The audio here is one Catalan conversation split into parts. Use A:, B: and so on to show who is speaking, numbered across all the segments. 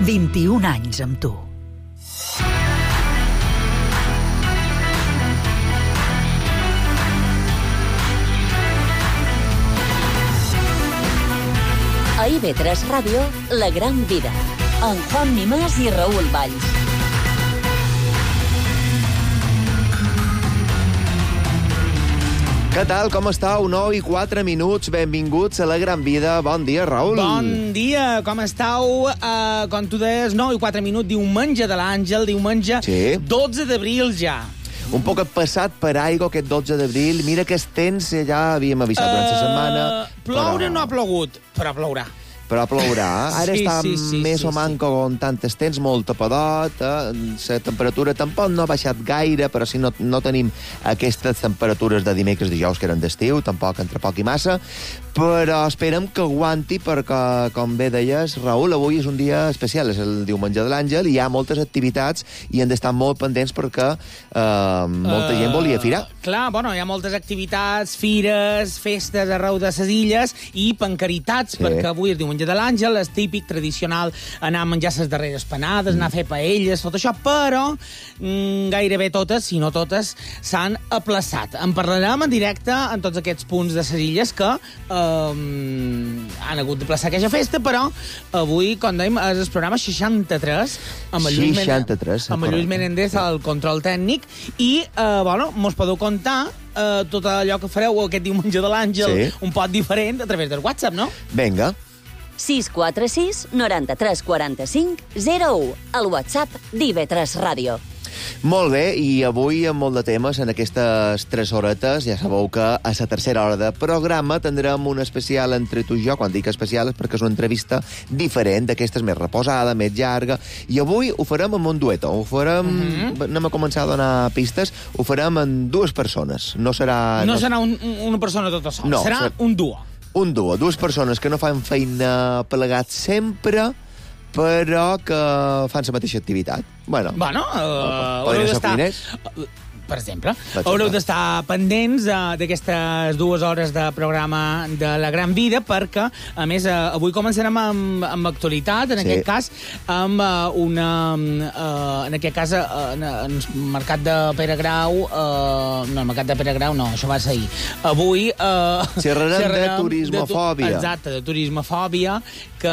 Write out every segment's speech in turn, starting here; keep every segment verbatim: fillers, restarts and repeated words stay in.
A: vint-i-un anys amb tu.
B: A I V tres Ràdio, La Gran Vida, amb Juan Mimàs i Raül Valls.
C: Què tal, com estàu? nou i quatre minuts, benvinguts a La Gran Vida. Bon dia, Raül.
D: Bon dia, com estàu? Uh, com tu deies, nou i quatre minuts, diumenge de l'Àngel, diumenge
C: sí.
D: dotze d'abril ja.
C: Un poc passat per aigua aquest dotze d'abril. Mira que és temps, ja havíem avisat uh, durant la setmana.
D: Ploure
C: però...
D: no ha plogut, però plourà.
C: Però plourà. Ara
D: sí,
C: està
D: sí, sí,
C: més
D: sí,
C: o manco sí. amb tantes temps, molt tapadot. Eh? La temperatura tampoc no ha baixat gaire, però si no, no tenim aquestes temperatures de dimecres, dijous, que eren d'estiu, tampoc entre poc i massa. Però esperem que aguanti perquè, com bé deies, Raül, avui és un dia especial, és el diumenge de l'Àngel, i hi ha moltes activitats i hem d'estar molt pendents perquè eh, molta uh, gent volia firar.
D: Clar, bueno, hi ha moltes activitats, fires, festes arreu de les illes i pancaritats, sí. perquè avui és diumenge de l'Àngel, és típic, tradicional, anar a menjar les darreres panades, mm. anar a fer paelles, tot això, però mm, gairebé totes, si no totes, s'han aplaçat. En parlarem en directe en tots aquests punts de les illes que eh, Um, han hagut de plaçar aquesta festa, però avui, com dèiem, és el programa seixanta-tres amb el Lluís,
C: seixanta-tres,
D: amb el Lluís Menendez al control tècnic i, uh, bueno, mos podeu contar uh, tot allò que fareu aquest diumenge de l'Àngel sí. un poc diferent a través del WhatsApp, no?
C: Vinga.
B: sis quatre sis, noranta-tres, quaranta-cinc, zero u, el WhatsApp d'I V tres Ràdio.
C: Molt bé, i avui amb molt de temes en aquestes tres horetes. Ja sabeu que a la tercera hora de programa tindrem un especial entre tu i jo. Quan dic especial és perquè és una entrevista diferent, d'aquestes més reposada, més llarga. I avui ho farem amb un dueto. Ho farem... Mm-hmm. Anem a començar a donar pistes. Ho farem amb dues persones. No serà...
D: No, no... serà un, una persona tota sola. No, serà ser... un duo.
C: Un duo. Dues persones que no fan feina plegats sempre, però que fan la mateixa activitat. Bueno,
D: bueno uh,
C: podrien ser cuiners.
D: Per exemple, haureu d'estar pendents uh, d'aquestes dues hores de programa de La Gran Vida, perquè, a més, uh, avui començarem amb, amb actualitat, en sí. aquest cas, amb uh, una... Uh, en aquest cas, uh, en el mercat de Pere Grau... Uh, no, el mercat de Pere Grau no, això va ser ahir. Avui... Uh,
C: xerrarem, xerrarem de turismofòbia.
D: De tu, exacte, de turismofòbia, que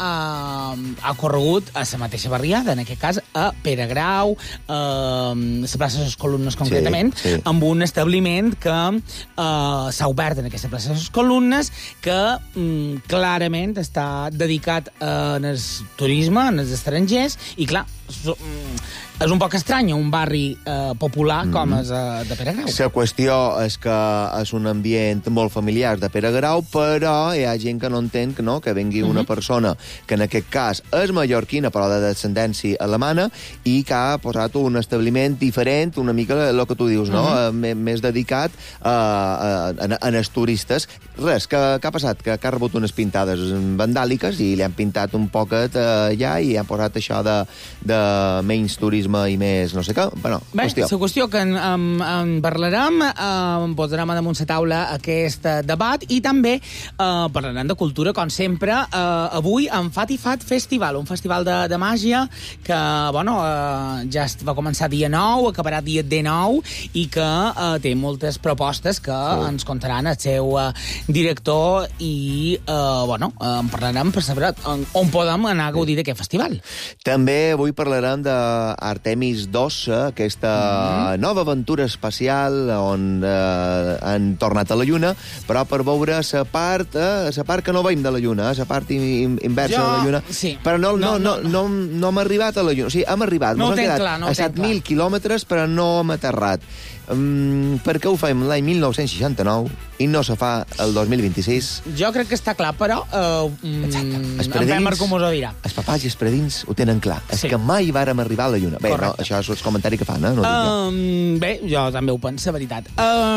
D: uh, ha corregut a la mateixa barriada, en aquest cas, a Pere Grau, uh, a la plaça de les Columnes, concretament, sí, sí. amb un establiment que uh, s'ha obert en aquesta plaça de les Columnes, que um, clarament està dedicat uh, en el turisme, en els estrangers, i clar, so, um, és un poc estrany un barri eh, popular com mm. és uh, de Pere Grau.
C: La qüestió és que és un ambient molt familiar de Pere Grau, però hi ha gent que no entén que, no, que vengui mm-hmm. una persona que en aquest cas és mallorquina però de descendència alemana i que ha posat un establiment diferent, una mica el que tu dius, no? Mm-hmm. més dedicat a, a, a, a els turistes. Res, que, que ha passat? Que, que ha rebut unes pintades vandàliques i li han pintat un poquet eh, allà i han posat això de, de menys turisme i més no sé què. Bueno,
D: Bé,
C: qüestió.
D: la qüestió que en, en, en parlarem, en posarem damunt la taula aquest debat i també eh, parlarem de cultura, com sempre, eh, avui en Fat i Fat Festival, un festival de, de màgia que, bueno, eh, ja va començar dia nou, acabarà dia dinou i que eh, té moltes propostes que sí. ens contaran el seu eh, director i, eh, bueno, eh, en parlarem per saber on, on podem anar a gaudir d'aquest festival.
C: També avui parlarem de Artemis dos, aquesta mm-hmm. nova aventura espacial on eh, han tornat a la Lluna, però per veure la part, eh, la part que no veiem de la Lluna, la part inversa jo, de la Lluna.
D: Sí.
C: Però no, no, no, no, no, no hem arribat a la Lluna. O sigui, hem arribat,
D: no
C: hem quedat
D: clar, no
C: a set mil quilòmetres, però no hem aterrat. Um, per què ho fem l'any mil nou-cents seixanta-nou i no se fa el dos mil vint-i-sis?
D: Jo crec que està clar, però uh, mm, en Pemar com us ho dirà.
C: Els papàs i els predins ho tenen clar. Sí. És que mai vàrem arribar a la Lluna. Bé, no, això és el comentari que fan, eh? No
D: um, bé, jo també ho penso, veritat.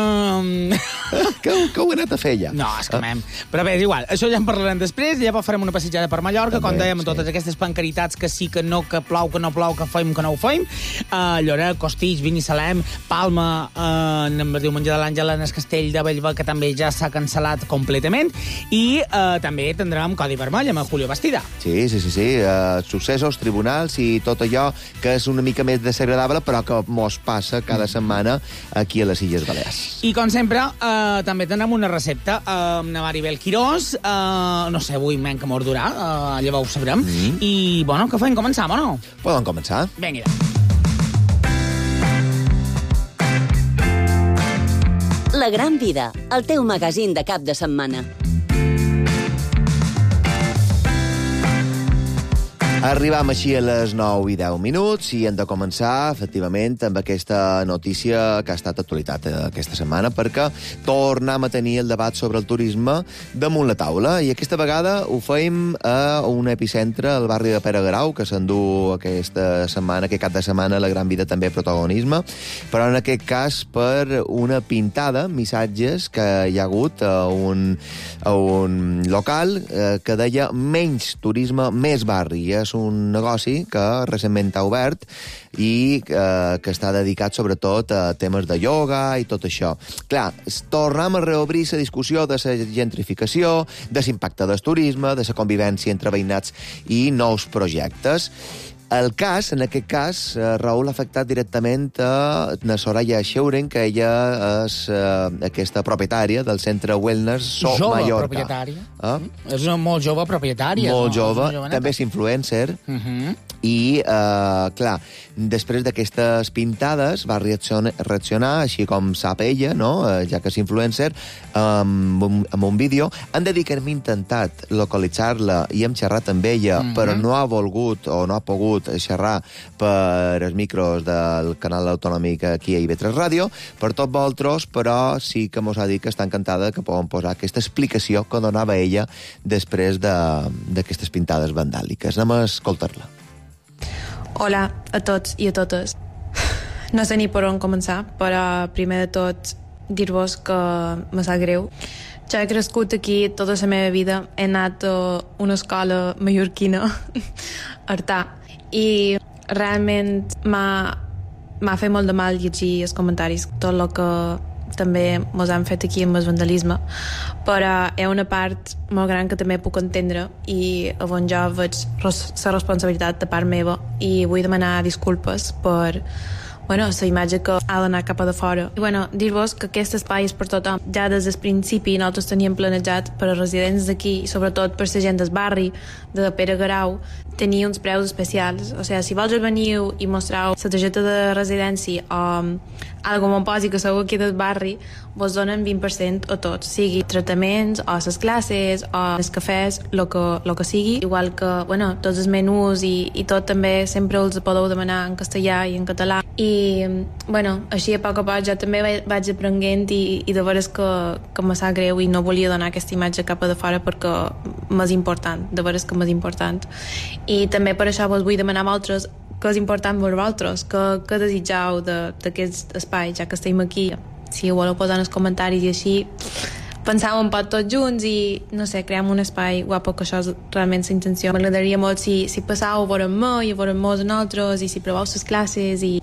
D: Um...
C: que, que ho he anat a fer, ja.
D: No, és que uh. mem. Però bé, és igual. Això ja en parlarem després, ja farem una passejada per Mallorca, també, com dèiem, sí. totes aquestes pancaritats que sí, que no, que plou, que no plou, que fem, que no ho fem. Uh, Lloret, Costitx, Binissalem, Palma, en el diumenge de l'Àngel en el castell de Bellver, que també ja s'ha cancel·lat completament, i eh, també tindrem Codi Vermell amb el Julio Bastida.
C: Sí, sí, sí, sí. Uh, successos, tribunals i tot allò que és una mica més desagradable, però que mos passa cada setmana aquí a les Illes Balears.
D: I, com sempre, eh, també tindrem una recepta eh, amb la Maribel Quirós. Eh, no sé, avui menys que mordurà, eh, llavors ho sabrem. Mm. I, bueno, què fem? Començam o no?
C: Podem començar.
D: Vinga.
B: La Gran Vida, el teu magazín de cap de setmana.
C: Arribam així a les nou i deu minuts i hem de començar, efectivament, amb aquesta notícia que ha estat actualitat aquesta setmana, perquè tornem a tenir el debat sobre el turisme damunt la taula, i aquesta vegada ho feim a un epicentre, al barri de Pere Guerau, que s'endú aquesta setmana, aquest cap de setmana, la Gran Vida també protagonisme, però en aquest cas per una pintada, missatges que hi ha hagut a un, a un local eh, que deia menys turisme, més barri. És un negoci que recentment ha obert i eh, que està dedicat sobretot a temes de ioga i tot això. Clar, tornem a reobrir la discussió de la gentrificació, de l'impacte del turisme, de la convivència entre veïnats i nous projectes. El cas, en aquest cas, eh, Raül ha afectat directament a na Soraya Xeuren, que ella és eh, aquesta propietària del centre Wellness So
D: jove
C: Mallorca.
D: Propietària.
C: Eh?
D: Mm? És una molt jove propietària.
C: Molt
D: no?
C: jove,
D: És
C: també és influencer.
D: Uh -huh.
C: I, eh, clar, després d'aquestes pintades va reaccionar, reaccionar, així com sap ella, no? eh, ja que és influencer, amb un, amb un vídeo. Han de dir que hem intentat localitzar-la i hem xerrat amb ella, uh-huh. però no ha volgut o no ha pogut xerrar per els micros del canal autonòmic aquí a I V tres Ràdio. Per tot vosaltres, però sí que mos ha dit que està encantada que poden posar aquesta explicació que donava ella després d'aquestes pintades vandàliques. Anem a escoltar-la.
A: Hola a tots i a totes. No sé ni per on començar, però primer de tot dir-vos que me sap greu. Jo he crescut aquí tota la meva vida. He anat a una escola mallorquina, Artà, i realment m'ha m'ha fet molt de mal llegir els comentaris, tot el que també mos han fet aquí amb el vandalisme, però hi ha una part molt gran que també puc entendre i on jo veig la responsabilitat de part meva i vull demanar disculpes per bueno, la imatge que ha d'anar cap a de fora. I bueno, dir-vos que aquest espai és per tothom. Ja des del principi nosaltres teníem planejat per als residents d'aquí i sobretot per la gent del barri de Pere Guerau tenir uns preus especials. O sigui, si vols veniu i mostrau la targeta de residència o um, algo on posi que sou aquí del barri, vos donen vint per cent a tots, sigui tractaments o les classes o els cafès, el que, lo que sigui. Igual que, bueno, tots els menús i, i tot també sempre els podeu demanar en castellà i en català. I, bueno, així a poc a poc jo també vaig aprenent i, i de veres que, que me sap greu i no volia donar aquesta imatge cap a de fora perquè m'és important, de veres que m'és important. I també per això vos vull demanar a vosaltres que és important per vosaltres, que, que desitjau d'aquest espai, ja que estem aquí. Si ho voleu posar en els comentaris i així, pensàvem un poc tots junts i, no sé, creem un espai guapo, que això és realment la intenció. M'agradaria molt si, si passàveu a veure-me i a veure-nos a nosaltres i si proveu les classes i...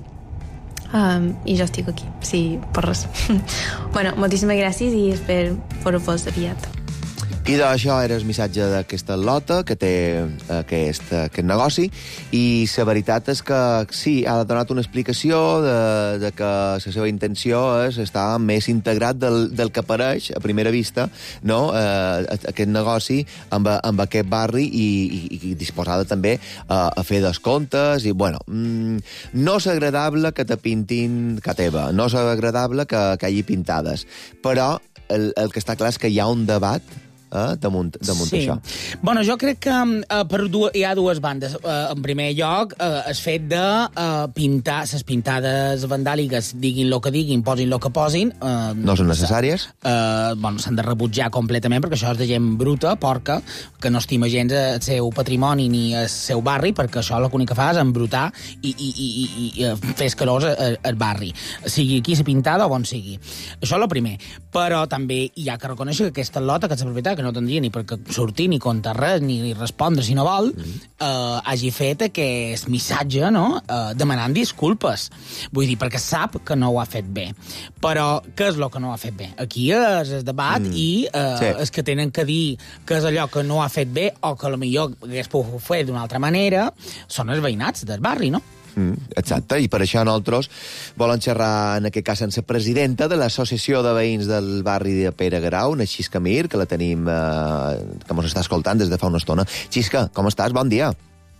A: Um, i jo estic aquí, sí, per res. Bueno, moltíssimes gràcies i espero veure-vos aviat.
C: I d'això era el missatge d'aquesta lota que té aquest, aquest negoci, i la veritat és que sí, ha donat una explicació de, de que la seva intenció és estar més integrat del, del que apareix a primera vista, no? eh, aquest negoci amb, amb aquest barri i, i, i disposada també a, a fer descomptes i, bueno, mm, no és agradable que te pintin ca teva, no és agradable que, que hi hagi pintades, però el, el que està clar és que hi ha un debat Eh, damunt, damunt
D: sí.
C: això.
D: Bueno, jo crec que eh, per dues, hi ha dues bandes. Eh, en primer lloc, eh, el fet de eh, pintar les pintades vandàliques, diguin el que diguin, posin el que posin. Eh,
C: no són necessàries?
D: Eh, bueno, s'han de rebutjar completament, perquè això és de gent bruta, porca, que no estima gens el seu patrimoni ni el seu barri, perquè això l'únic que fa és embrutar i, i, i, i, i fer escalós al, al barri. Sigui aquí la pintada o on sigui. Això és el primer. Però també hi ha que reconèixer que aquesta lota, que és la propietat, que no tindria ni per què sortir, ni contar res, ni respondre si no vol, mm. eh, hagi fet aquest missatge, no?, eh, demanant disculpes. Vull dir, perquè sap que no ho ha fet bé. Però què és el que no ha fet bé? Aquí és el debat mm. i eh, sí. és que tenen que dir que és allò que no ha fet bé o que potser hagués pogut fer d'una altra manera, són els veïnats del barri, no?
C: Mm, exacte, i per això nosaltres volen xerrar, en aquest cas, amb la presidenta de l'Associació de Veïns del barri de Pere Guerau, na Xisca Mir, que la tenim, eh, que ens està escoltant des de fa una estona. Xisca, com estàs? Bon dia.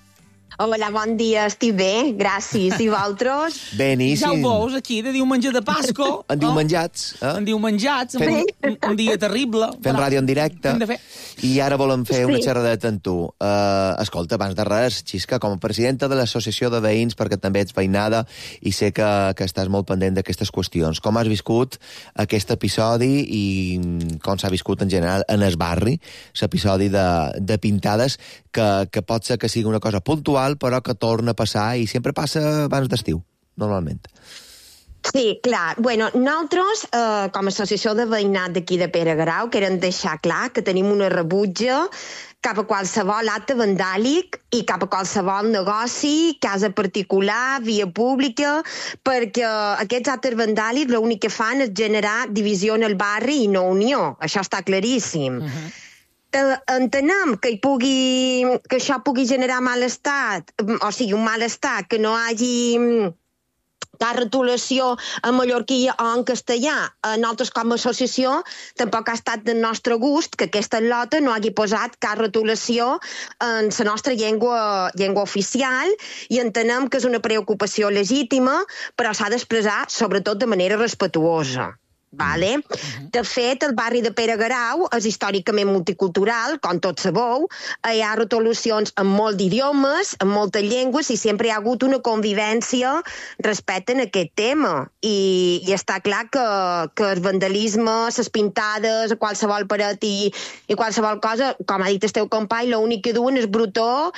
E: Hola, bon dia, estic bé, gràcies. I vosaltres?
C: Beníssim.
D: Ja ho veus, aquí, de diumenge de Pasco.
C: En diumenjats.
D: Eh? En diumenjats,
C: Fent...
D: un, un dia terrible.
C: Fent voilà. Ràdio en directe.
D: Fer.
C: I ara volem fer
E: sí.
C: una xerradeta amb tu. Uh, escolta, abans de res, Xisca, com a presidenta de l'Associació de Veïns, perquè també ets veïnada i sé que, que estàs molt pendent d'aquestes qüestions. Com has viscut aquest episodi i com s'ha viscut en general en el barri, l'episodi de, de pintades, que, que pot ser que sigui una cosa puntual, però que torna a passar i sempre passa abans d'estiu, normalment.
E: Sí, clar. Bueno, nosaltres, eh, com a associació de veïnat d'aquí de Pere Guerau, querem deixar clar que tenim una rebutja cap a qualsevol acte vandàlic i cap a qualsevol negoci, casa particular, via pública, perquè aquests actes vandàlics l'únic que fan és generar divisió en el barri i no unió. Això està claríssim. Uh-huh. Entenem que, hi pugui, que això pugui generar malestar, o sigui, un malestar, que no hagi cap retolació en mallorquí o en castellà. Nosaltres, com a associació, tampoc ha estat del nostre gust que aquesta lota no hagi posat cap retolació en la nostra llengua, llengua oficial, i entenem que és una preocupació legítima, però s'ha d'expressar, sobretot, de manera respetuosa. Vale? Uh-huh. De fet, el barri de Pere Guerau és històricament multicultural, com tots sabeu. Hi ha retolacions en molt d'idiomes, en moltes llengües, i sempre hi ha hagut una convivència respecte a aquest tema. I, i està clar que, que el vandalisme, les pintades, qualsevol paret i, i qualsevol cosa, com ha dit el teu company, l'únic que duen és brutó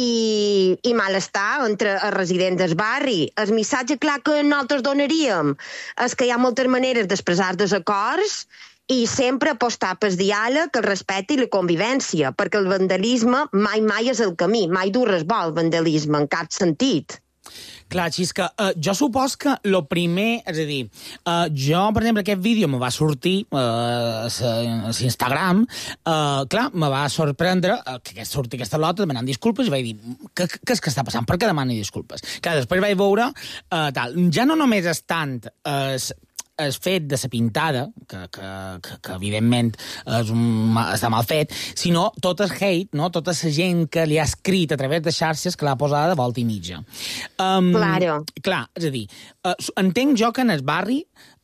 E: i, i malestar entre els residents del barri. El missatge clar que nosaltres donaríem és que hi ha moltes maneres d'expressar desacords i sempre apostar pel diàleg, el respecte i la convivència, perquè el vandalisme mai, mai és el camí, mai du res bo el vandalisme, en cap sentit.
D: Clar, Xisca, uh, jo supos que el primer, és a dir, uh, jo, per exemple, aquest vídeo me va sortir uh, a l'Instagram, uh, clar, me va sorprendre uh, que sorti aquesta lota demanant disculpes i vaig dir, què, què és que està passant? Per què demani disculpes? Clar, després vaig veure, uh, tal, ja no només és tant uh, el fet de la pintada, que, que, que, que evidentment és un, està mal fet, sinó tot el hate, no? Tota la gent que li ha escrit a través de xarxes que l'ha posada de volta i mitja. Um,
E: claro.
D: Clar, és a dir, uh, entenc jo que en el barri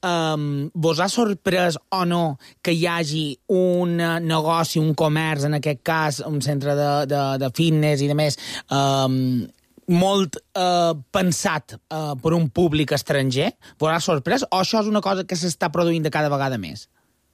D: um, vos ha sorprès o no que hi hagi un negoci, un comerç, en aquest cas, un centre de, de, de fitness i de més, um, molt eh, pensat eh, per un públic estranger? Vos ha sorprès? O això és una cosa que s'està produint de cada vegada més?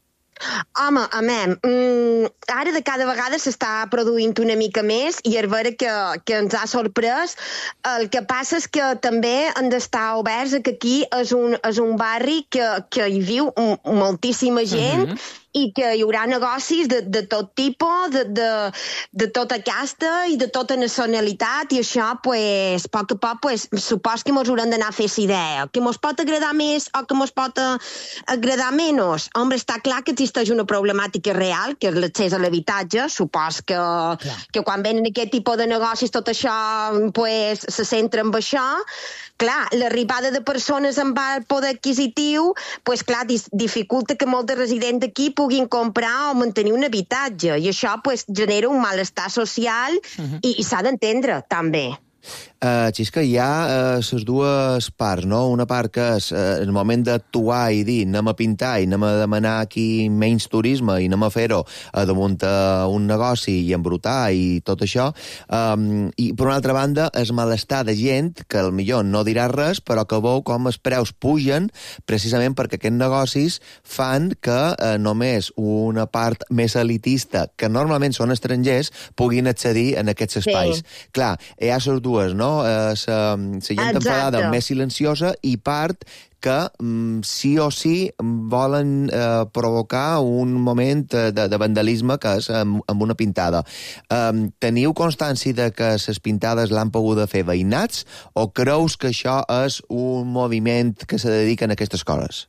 E: Home, amem, mm, ara de cada vegada s'està produint una mica més i és vera que, que ens ha sorprès. El que passa és que també han d'estar oberts a que aquí és un, és un barri que, que hi viu moltíssima gent, uh-huh, i que hi haurà negocis de, de tot tipus, de, de, de tota casta i de tota nacionalitat, i això, pues, a poc a poc, pues, supos que mos haurem d'anar a fer idea. Que mos pot agradar més o que mos pot agradar menys? Home, està clar que existeix una problemàtica real, que és l'accés a l'habitatge. Supos que, que quan venen aquest tipus de negocis tot això, pues, se centra en això. Clar, l'arribada de persones amb alt poder adquisitiu, pues, clar, dificulta que molts residents d'aquí puguin comprar o mantenir un habitatge, i això, pues, genera un malestar social, uh-huh, i, i s'ha d'entendre, també.
C: Uh, Xisca, hi ha les uh, dues parts, no? Una part que és uh, el moment d'actuar i dir anem a pintar i anem a demanar aquí menys turisme i anem a fer-ho uh, damunt uh, un negoci i embrutar i tot això. Um, I, per una altra banda, el malestar de gent que millor no dirà res, però que veu com els preus pugen precisament perquè aquests negocis fan que uh, només una part més elitista, que normalment són estrangers, puguin accedir en aquests espais. Sí. Clar, hi ha les dues, no? no? Eh, la gent enfadada més silenciosa i part que mm, sí o sí volen eh, provocar un moment de, de vandalisme que és amb, amb una pintada. Eh, teniu constància de que les pintades l'han pogut fer veïnats o creus que això és un moviment que se dedica a aquestes coses?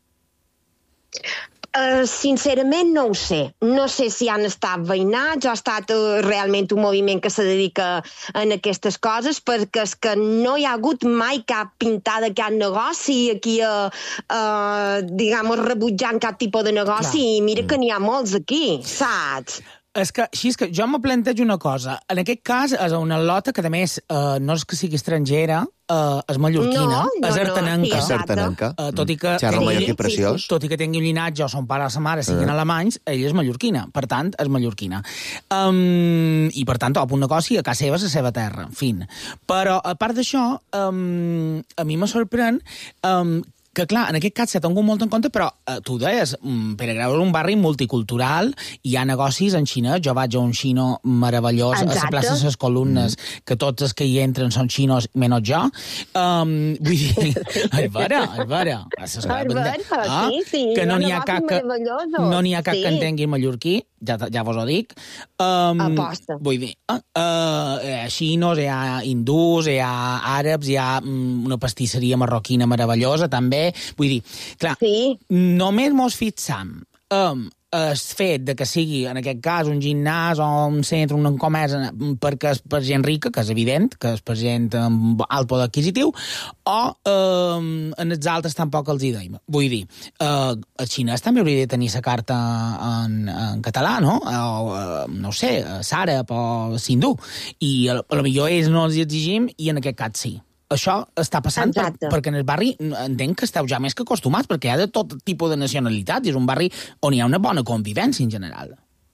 E: Uh, sincerament no ho sé. No sé si han estat veïnats o ha estat uh, realment un moviment que se dedica a aquestes coses, perquè és que no hi ha hagut mai cap pintada, cap negoci aquí, uh, uh, diguem, rebutjant cap tipus de negoci. Clar. I mira que n'hi ha molts aquí, saps?
D: És que, així és que jo me plantejo una cosa. En aquest cas és una lota que, a més, eh, no és que sigui estrangera, eh, és mallorquina,
E: no, no,
D: és artenenca.
E: No,
C: és artenenca.
D: Eh, tot i que
C: Xerra mallorquí
E: sí,
C: preciós.
D: Tot i que tingui un llinatge o son pare o sa mare siguin uh. alemanys, ella és mallorquina. Per tant, és mallorquina. Um, I, per tant, top un negoci a casa seva, a la seva terra. En fin. Però, a part d'això, um, a mi me sorprèn um, que, clar, en aquest cas s'ha tingut molt en compte, però eh, tu deies, Pere Grau és un barri multicultural, hi ha negocis en xinès, jo vaig a un xino meravellós, exacte, a la plaça de les Columnes, mm. que tots els que hi entren són xinos, menys jo. Um, vull dir, és vera, és vera.
E: És vera, ah, sí, sí.
D: Que no n'hi ha cap que, no n'hi ha cap sí. que entengui mallorquí, ja, ja vos ho dic. Um,
E: Aposta.
D: Vull dir, uh, uh, hi ha xinos, hi ha hindús, hi ha àrabs, hi ha um, una pastisseria marroquina meravellosa, també. Vull dir, clar, sí. només mos fixam en el fet de que sigui, en aquest cas, un gimnàs o un centre, un comerç, perquè és per gent rica, que és evident, que és per gent amb alt poder adquisitiu, o eh, en els altres tampoc els hi deim. Vull dir, eh, el xinès també hauria de tenir la carta en, en català, no? O, eh, no ho sé, sàrab o sindú. I a lo millor ells no els hi exigim i en aquest cas sí. Això està passant per, perquè en el barri entenc que esteu ja més que acostumats, perquè hi ha de tot tipus de nacionalitats i és un barri on hi ha una bona convivència en general.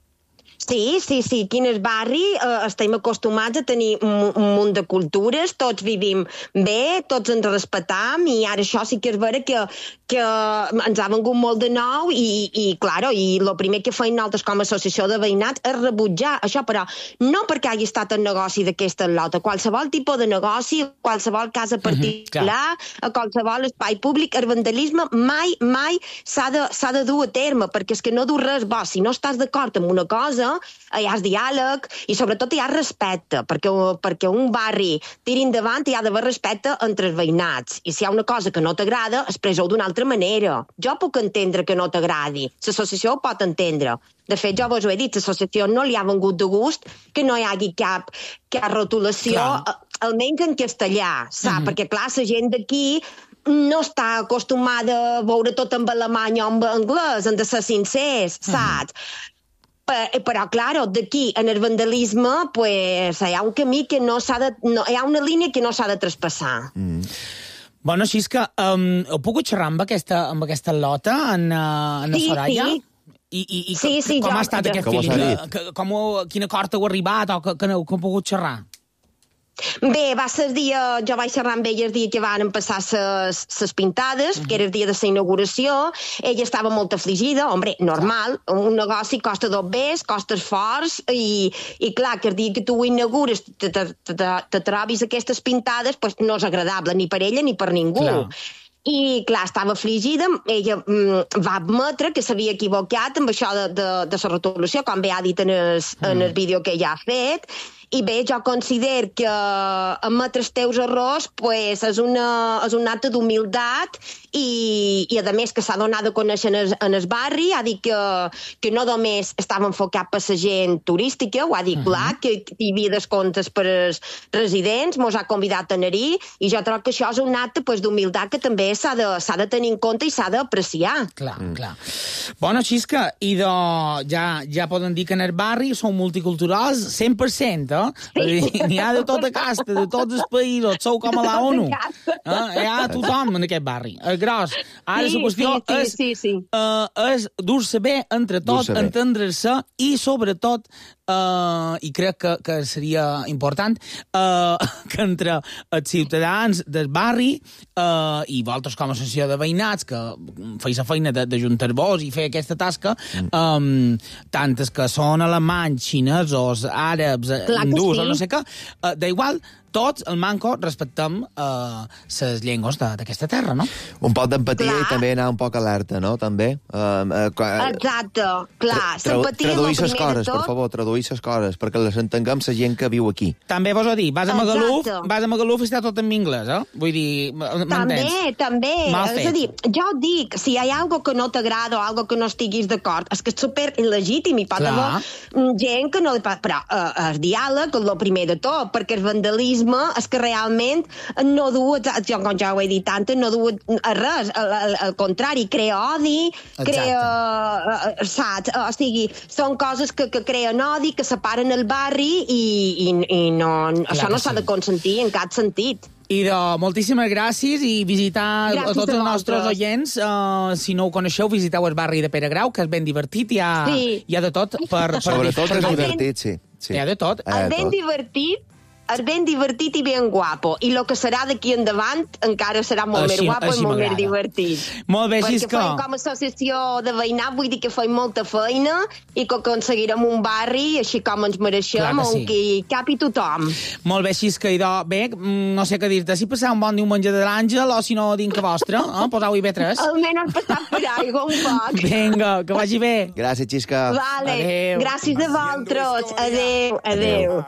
E: Sí, sí, sí. Aquí en el barri eh, estem acostumats a tenir un, un munt de cultures, tots vivim bé, tots ens respetam, i ara això sí que és vera que, que ens ha vengut molt de nou i, i claro, i el primer que feim nosaltres com a associació de veïnats és rebutjar això, però no perquè hagi estat el negoci d'aquesta lota, qualsevol tipus de negoci, qualsevol casa particular, mm-hmm, a qualsevol espai públic, el vandalisme mai, mai s'ha de, s'ha de dur a terme, perquè és que no du res bo. Si no estàs d'acord amb una cosa, hi ha diàleg i sobretot hi ha respecte, perquè, perquè un barri tiri endavant hi ha d'haver respecte entre els veïnats, i si hi ha una cosa que no t'agrada, expressa-ho d'una altra manera. Jo puc entendre que no t'agradi, l'associació ho pot entendre. De fet, jo vos ho he dit, l'associació no li ha vengut de gust que no hi hagi cap, cap rotulació, clar, almenys en castellà, sap? Mm-hmm. Perquè, clar, la gent d'aquí no està acostumada a veure tot en alemany o en anglès, han de ser sincers, mm-hmm, saps? Però, claro, d'aquí en el vandalisme pues, hi ha un camí que no s'ha de... No, hi ha una línia que no s'ha de traspassar. Mm.
D: Bueno, així és que um, heu pogut xerrar amb aquesta, amb aquesta lota en, uh, en sí, Soraya? Sí, I, i, i
E: sí, sí.
D: Com
E: jo,
D: ha estat
E: jo,
D: aquest feeling? Com, quin acord heu arribat o que, que heu pogut xerrar?
E: Bé, va ser el dia, jo vaig xerrar amb ella el dia que van passar les pintades, uh-huh, que era el dia de la inauguració. Ella estava molt afligida, home, normal, un negoci costa dos bes, costa esforç, i, i clar, que el dia que tu ho inaugures te, te, te, te trobis aquestes pintades, pues no és agradable ni per ella ni per ningú. Clar. I, clar, estava afligida, ella mm, va admetre que s'havia equivocat amb això de, de, de la retolació, com bé ha dit en el, mm. en el vídeo que ella ha fet, i bé, jo considero que admetre els teus errors pues, és, una, és un acte d'humilitat i, i, a més, que s'ha donat a conèixer en el, en el barri, ha dit que, que no només estava enfocat per la gent turística, ho ha dit, uh-huh, clar, que hi havia descomptes per als residents, mos ha convidat a anar-hi, i jo trobo que això és un acte pues, d'humilitat que també s'ha de, s'ha de tenir en compte i s'ha d'apreciar.
D: Clar, mm. clar. Bueno, així és que idò, ja, ja poden dir que en el barri són multiculturals cent per cent, eh? Sí. N'hi ha de tota casta, de tots els països, sou com a la ONU. Eh? Hi ha tothom en aquest barri. El gros. Ara sí, la qüestió
E: sí, sí,
D: és,
E: sí, sí.
D: Uh, és dur-se bé entre tots, entendre-se i, sobretot, uh, i crec que, que seria important, uh, que entre els ciutadans del barri uh, i vosaltres com a associació de veïnats, que feis la feina d'ajuntar-vos i fer aquesta tasca, mm. um, tantes que són alemanys, xinesos, àrabs, clar hindús, sí, o no sé què, uh, d'igual, tots, el manco, respectem les uh, llengües d'aquesta terra, no?
C: Un poc d'empatia
E: Clar.
C: i també anar un poc alerta, no? També. Uh, uh,
E: Exacte, clar.
C: Tra
E: L'empatia és
C: traduir
E: el
C: les
E: primer de
C: coses, per
E: tot.
C: favor, traduir les coses, perquè les entenguem la gent que viu aquí.
D: També vos ho dic, vas a Magaluf,
E: Exacte.
D: vas a Magaluf i està tot en anglès, eh? Vull dir, m'entens?
E: També, també.
D: Mal
E: És
D: fet.
E: a dir, jo et dic, si hi ha algo que no t'agrada o algo que no estiguis d'acord, és que és super il·legítim i pot
D: Clar.
E: haver gent que no... Però eh, el diàleg és el primer de tot, perquè el vandalisme és que realment no du, jo, com ja ho he dit tant, no du a res. Al, al, al contrari, crea odi, crea... Eh, saps? O sigui, són coses que, que creen odi, que separen el barri i, i, i no, això no
D: que
E: s'ha
D: sí.
E: de consentir en cap sentit.
D: I de moltíssimes gràcies i visitar
E: Gràcies
D: a tots
E: a
D: els nostres
E: vosaltres.
D: oients. Uh, si no ho coneixeu, visiteu el barri de Pere Grau, que és ben divertit. Hi ha,
E: Sí.
D: hi ha de tot. Per, per
C: Sobretot
D: per
C: és
D: gaudir.
C: divertit, sí. sí.
D: Hi ha de tot.
C: Hi ha
E: És
C: de
E: ben
C: tot.
E: divertit, és ben divertit i ben guapo. I el que serà d'aquí endavant encara serà molt
D: Així-
E: més guapo
D: així
E: i molt més
D: m'agrada.
E: divertit.
D: Molt bé,
E: Perquè
D: Xisco.
E: fem com a associació de veïnat, vull dir que fem molta feina i que aconseguirem un barri així com ens mereixem,
D: Clar que sí.
E: on hi capi tothom.
D: Molt bé, Xisca, idò. Bé, mm, no sé què dir-te. Si passar un bon diumenge de l'Àngel o si no, dintre vostre, eh? Posau-hi bé tres.
E: Almenys passar per aigua un poc.
D: Vinga, que vagi bé.
C: Gràcies, Xisca.
E: Vale,
D: Adeu.
E: gràcies a vosaltres. Adeu, adeu.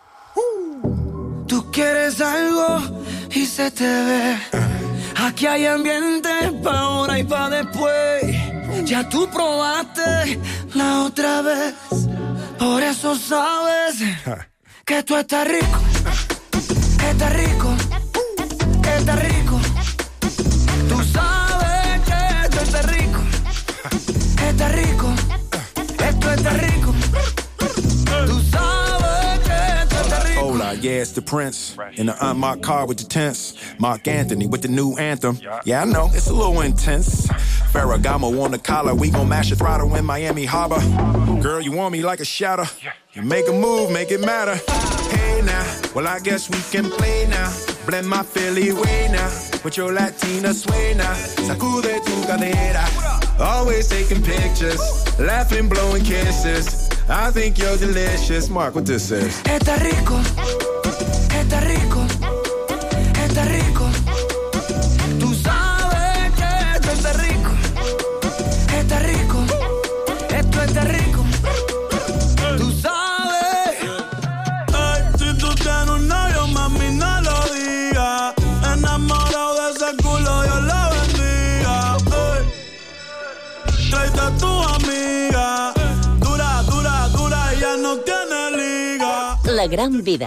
F: Tú quieres algo y se te ve. Aquí hay ambiente pa' ahora y pa' después. Ya tú probaste la otra vez. Por eso sabes que tú estás rico. Estás rico. Estás rico. Tú sabes que tú estás rico. Estás rico. Esto está rico. Tú sabes que tú estás rico.
G: Hola, yeah, it's the Prince in the unmarked car with the tents. Mark Anthony with the new anthem. Yeah, I know, it's a little intense. Ferragamo on the collar, we gon' mash a throttle in Miami Harbor. Girl, you want me like a shadow? You make a move, make it matter. Hey now, well I guess we can play now. Blend my Philly way now with your Latina sway now. Sacude tu cadera. Always taking pictures, laughing, blowing kisses. I think you're delicious. Mark, what this is?
F: Está rico, está rico, está rico. Tú sabes que esto está rico, está rico, esto está rico. Tú sabes.
G: Ay, si tú tienes un novio, mami, no lo digas. Enamorado de ese culo, Dios lo bendiga. Ay, tráete a tu amiga. Dura, dura, dura, ella no tiene liga.
B: La gran vida.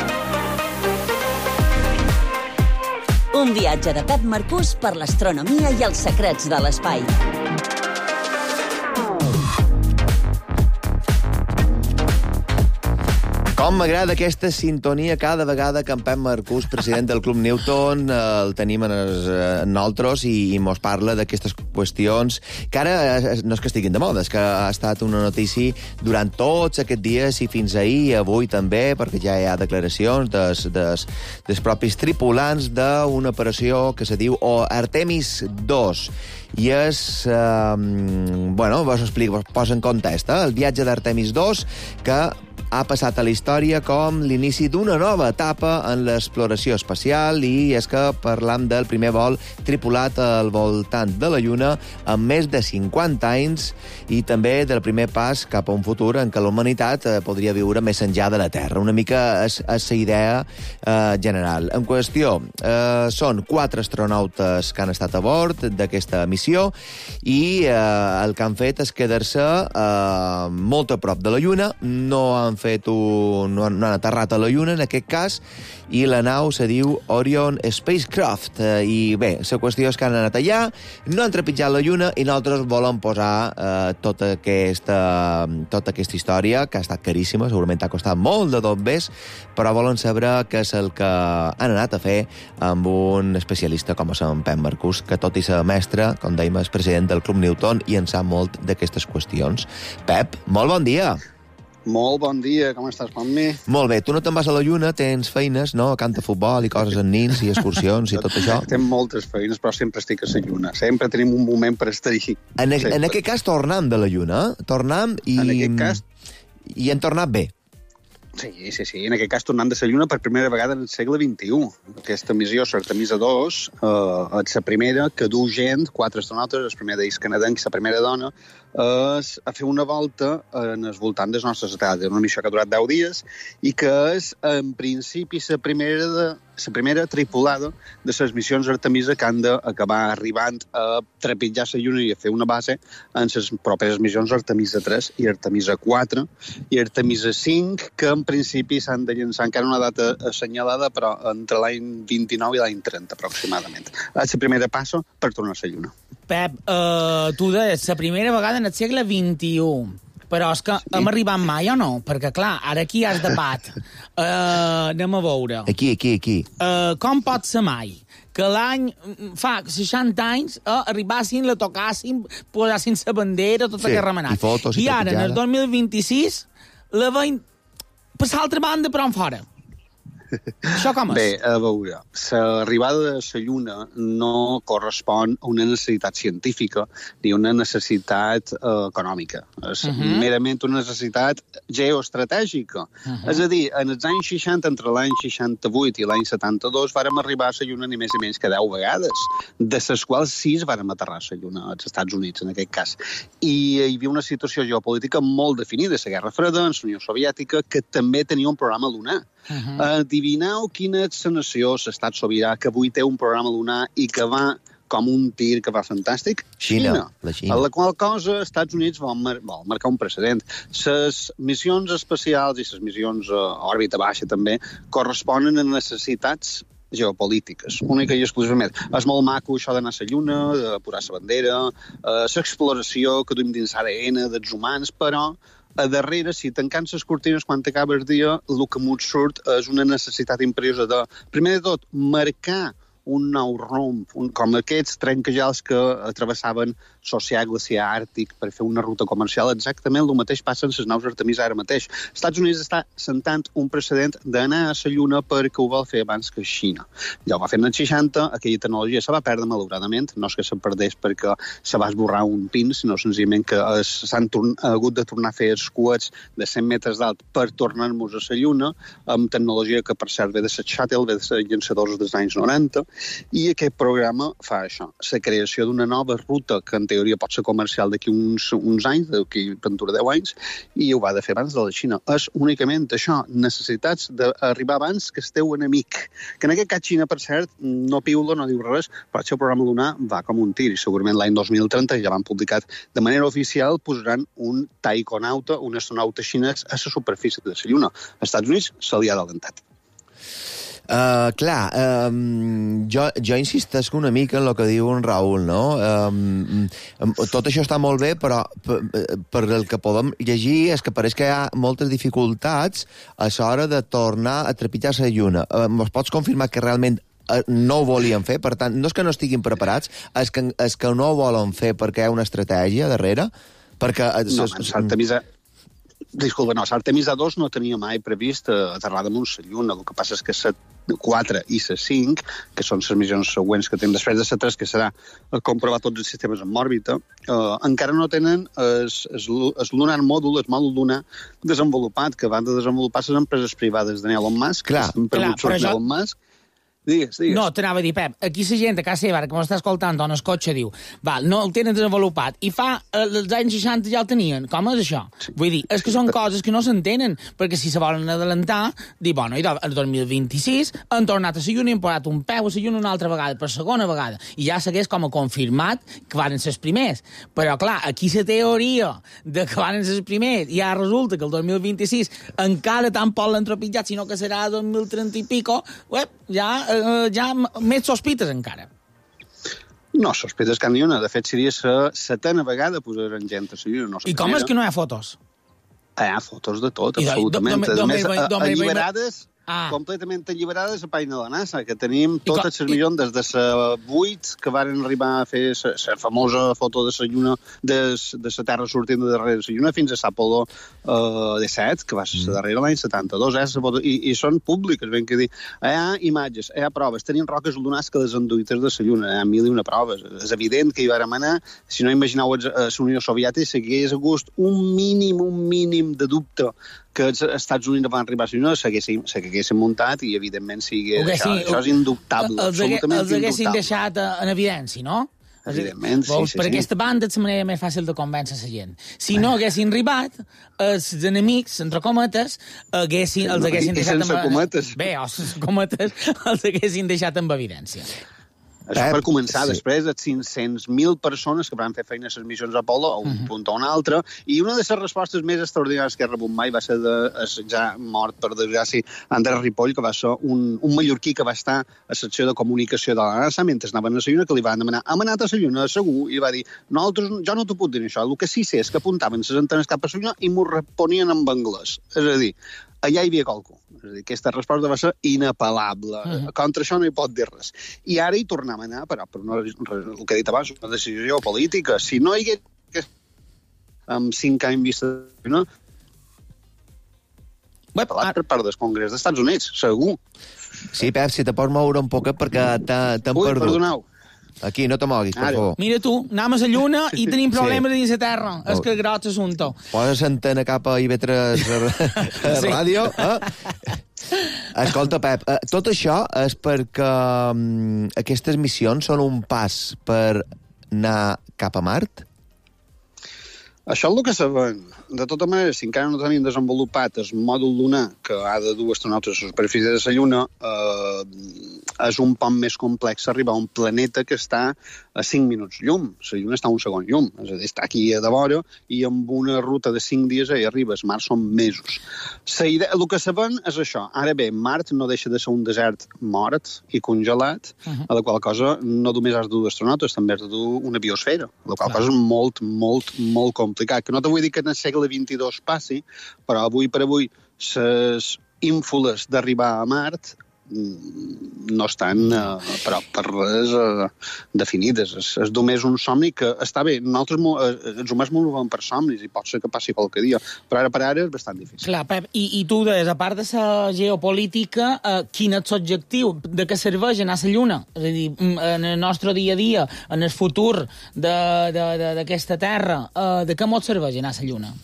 B: Un viatge de Pep Marcús per l'astronomia i els secrets de l'espai.
C: Com m'agrada aquesta sintonia cada vegada que en Pep Marcús, president del Club Newton, eh, el tenim en, es, en nosaltres i, i mos parla d'aquestes qüestions que ara eh, no és que estiguin de moda, és que ha estat una notícia durant tots aquests dies i fins ahir i avui també, perquè ja hi ha declaracions des, des, des propis tripulants d'una operació que se diu Artemis dos. I és... Eh, bueno, vos explico, vos poso en context, eh? El viatge d'Artemis dos, que ha passat a la història com l'inici d'una nova etapa en l'exploració espacial, i és que parlam del primer vol tripulat al voltant de la Lluna amb més de cinquanta anys, i també del primer pas cap a un futur en què la humanitat eh, podria viure més enllà de la Terra. Una mica és, és la idea eh, general. En qüestió, eh, són quatre astronautes que han estat a bord d'aquesta missió, i eh, el que han fet és quedar-se eh, molt a prop de la Lluna. No han fet un, no, han, no han aterrat a la Lluna, en aquest cas, i la nau se diu Orion Spacecraft. Eh, I bé, la qüestió és que han anat allà, no han trepitjat la Lluna, i nosaltres volem posar eh, tota, aquesta, tota aquesta història, que ha estat caríssima, segurament ha costat molt de dobbers, però volen saber què és el que han anat a fer amb un especialista com és en Pep Marcús, que tot i ser mestre, com dèiem, és president del Club Newton i en sap molt d'aquestes qüestions. Pep, molt bon dia.
H: Molt bon dia, com estàs, Pommi?
C: Molt bé, tu no te'n vas a la Lluna, tens feines, no? Canta futbol i coses amb nins i excursions i tot això.
H: Tenc moltes feines, però sempre estic a la Lluna. Sempre tenim un moment per estar així.
C: En, en
H: Sempre.
C: aquest cas tornam de la Lluna, eh? Tornam i...
H: En aquest cas...
C: I hem tornat bé.
H: Sí, sí, sí. En aquest cas, tornant de la Lluna per primera vegada en el segle vint-i-u. Aquesta missió, l'Artemisa dos, eh, és la primera que du gent, quatre astronautes, el primer d'ells canadenc i la primera dona, és a fer una volta en el voltant del nostre satèl·lit. És una missió que ha durat deu dies i que és, en principi, la primera, de, la primera tripulada de les missions Artemisa que han d'acabar arribant a trepitjar la Lluna i a fer una base en les properes missions Artemisa tres i Artemisa quatre i Artemisa cinc, que en principi s'han de llançar encara una data assenyalada, però entre l'any vint-i-nou i l'any trenta, aproximadament. És la primera passa per tornar a la Lluna.
D: Pep, uh, tu deies, la primera vegada en el segle vint-i-u, però és que sí. Hem arribat mai o no? Perquè, clar, ara aquí hi has debat. Uh, anem a veure.
C: Aquí, aquí, aquí.
D: Uh, com pot ser mai que l'any, fa seixanta anys, eh, arribassin, la tocassin, posassin la bandera, tot sí. Aquest remenat.
C: I fotos i,
D: I ara, en el dos mil vint-i-sis, la veiem per l'altra banda, però en fora. Això com és?
H: Bé, a veure, l'arribada de la Lluna no correspon a una necessitat científica ni una necessitat uh, econòmica. És uh -huh. merament una necessitat geoestratègica. Uh -huh. És a dir, en els anys seixanta, entre l'any seixanta-vuit i l'any setanta-dos, vàrem arribar a la Lluna ni més ni menys que deu vegades, de les quals sis vàrem aterrar a la Lluna, als Estats Units, en aquest cas. I hi havia una situació geopolítica molt definida, la Guerra Freda, en la Unió Soviètica, que també tenia un programa lunar. Uh -huh. Adivineu quina és la nació, l'estat sobirà, que avui té un programa lunar i que va com un tir que va fantàstic?
C: Xina.
H: Xina.
C: La Xina.
H: A la qual cosa els Estats Units vol, mar vol marcar un precedent. Les missions espacials i les missions a òrbita baixa també corresponen a necessitats geopolítiques, única i exclusivament. És molt maco això d'anar a la Lluna, de posar la bandera, eh, l'exploració que duim dins l'A D N dels humans, però a darrere, si tancant les cortines quan acaba el dia, el que m'ho surt és una necessitat imperiosa de, primer de tot, marcar un nou rumb, un, com aquests trencajals que travessaven l'oceà glaciar àrtic per fer una ruta comercial. Exactament el mateix passa en les naus Artemisa ara mateix. Els Estats Units està sentant un precedent d'anar a la Lluna perquè ho vol fer abans que Xina. Ja ho va fer en els seixanta, aquella tecnologia se va perdre malauradament, no és que se perdés perquè se va esborrar un pin, sinó senzillament que s'han hagut de tornar a fer els coets de cent metres d'alt per tornar-nos a la Lluna, amb tecnologia que per cert ve de la Shuttle, ve de els llançadors dels anys noranta, i aquest programa fa això, la creació d'una nova ruta que en teoria pot ser comercial d'aquí uns, uns anys, d'aquí ventura deu anys, i ho va de fer abans de la Xina. És únicament això, necessitats d'arribar abans que el teu enemic. Que en aquest cas Xina, per cert, no piula, no diu res, però el seu programa lunar va com un tir, i segurament l'any dos mil trenta, ja l'han publicat de manera oficial, posaran un taikonauta, un astronauta xinès a la superfície de la Lluna. Als Estats Units se li ha adelantat.
C: Uh, clar, um, jo, jo insistesc una mica en el que diu en Raül, no? Um, um, tot això està molt bé, però per, per el que podem llegir és que pareix que hi ha moltes dificultats a l'hora de tornar a trepitjar la Lluna. Um, Mos pots confirmar que realment no ho volien fer? Per tant, no és que no estiguin preparats, és que, és que no ho volen fer perquè hi ha una estratègia darrere? Perquè...
H: No, l'Artemisa... Disculpa, no, l'Artemisa dos no tenia mai previst aterrar damunt la Lluna. El que passa és que la quatre i la cinc, que són les missions següents que tenim després de la tres, que serà comprovar tots els sistemes en òrbita, eh, encara no tenen el lunar mòdul, el mòdul lunar desenvolupat, que van de desenvolupar les empreses privades de Elon Musk.
C: Clar,
D: clar, però això...
H: Elon Musk. Digues, digues.
D: No, t'anava a dir, Pep, aquí la gent a casa seva, que m'està escoltant, o en el cotxe, diu, val, no el tenen desenvolupat, i fa, eh, els anys seixanta ja el tenien, com és això? Sí. Vull dir, és que són coses que no s'entenen, perquè si se volen adelantar, dir, bueno, i el dos mil vint-i-sis han tornat a la Lluna i han posat un peu a la Lluna una altra vegada, per segona vegada, i ja s'hagués com a confirmat que van ser els primers. Però, clar, aquí la teoria de que van ser els primers, ja resulta que el dos mil vint-i-sis encara tan poc l'han trepitjat, sinó que serà dos mil trenta i pico, uep, ja... Uh, ja més sospites encara.
H: No, sospites que ni una. De fet, seria la setena vegada posaran gent a la Lluna. No
D: I com és que no hi ha fotos?
H: Hi ha fotos de tot, absolutament. A més, alliberades... Ah. completament alliberades a la pàgina de la NASA, que tenim totes les milions des de la vuit que van arribar a fer la famosa foto de la Lluna, de la Terra sortint de darrere de la Lluna, fins a l'Apolo uh, disset, que va ser la darrera l'any setanta-dos, eh, i, i són públiques, ben que dir. Hi ha imatges, hi ha proves, tenim roques lunars que les enduïtes de la Lluna, hi ha mil i una proves. És evident que hi vam anar, si no imagineu a la Unió Soviètica, si hi hagués hagut un mínim, un mínim de dubte que els Estats Units van arribar a la Lluna s'haguessin muntat i, evidentment, sigui...
D: Això,
H: això és indubtable,
D: els
H: absolutament
D: els haguessin
H: indubtable.
D: deixat en evidència, no?
H: Evidentment, sí, sí,
D: per
H: sí.
D: aquesta banda és la manera més fàcil de convèncer la gent. Si no haguessin arribat, els enemics, entre cometes, haguessin, els haguessin deixat...
H: I sense cometes.
D: Bé, o sense cometes, els haguessin deixat en evidència.
H: Això per començar, sí. Després, les cinc-cents mil persones que van fer feina a les missions Apolo, a un uh-huh. punt o un altre, i una de les respostes més extraordinàries que he rebut mai va ser de, ja mort, per desgràcia, Andrés Ripoll, que va ser un, un mallorquí que va estar a la secció de comunicació de la NASA mentre anaven a la Lluna, que li van demanar, hem anat a la Lluna, segur, i va dir, nosaltres, jo no t'ho puc dir això, el que sí sé és que apuntaven les antenes cap a la Lluna i m'ho responien en anglès. És a dir, allà hi havia qualcú. És a dir, aquesta resposta va ser inapel·lable. Uh-huh. Contra això no hi pot dir res. I ara hi tornem a anar, però per una, el que he dit abans, una decisió política. Si no hi hagués amb cinc anys vista, no? Apel·lat per part del Congrés dels Estats Units, segur.
C: Sí, Pep, si te pots moure un poquet perquè t'han perdut.
H: Ui, perdoneu.
C: Aquí, no te moguis, per favor.
D: Mira tu, anem a la Lluna i tenim problemes sí. dins la Terra. És que gros assumpte.
C: Poses l'antena cap a I V tres sí. Ràdio. Eh? Escolta, Pep, eh, tot això és perquè um, aquestes missions són un pas per anar cap a Mart?
H: Això és el que sabem. De tota manera, si encara no tenim desenvolupat el mòdul lunar que ha de dur astronautes a la superfície de la Lluna, eh, és un poc més complex arribar a un planeta que està a cinc minuts llum. La Lluna està a un segon llum. És a dir, està aquí a de vora i amb una ruta de cinc dies hi arribes. Mart són mesos. La idea, el que sabem és això. Ara bé, Mart no deixa de ser un desert mort i congelat, uh-huh. a la qual cosa no només has de dur astronautes, també has de dur una biosfera, la qual uh-huh. cosa és molt, molt, molt complicat. Que no te vull dir que en el segle vint-i-dos passi, però avui per avui les ínfules d'arribar a Mart no estan eh, però per res eh, definides. És, és només un somni que està bé. Nosaltres eh, els humans ens movem per somnis i pot ser que passi qualque dia, però ara per ara és bastant difícil.
D: Clar, Pep, i, i tu deies, a part de la geopolítica, eh, quin és l'objectiu? De què serveix anar a la Lluna? És a dir, en el nostre dia a dia, en el futur d'aquesta terra, eh, de què mos serveix anar a la Lluna?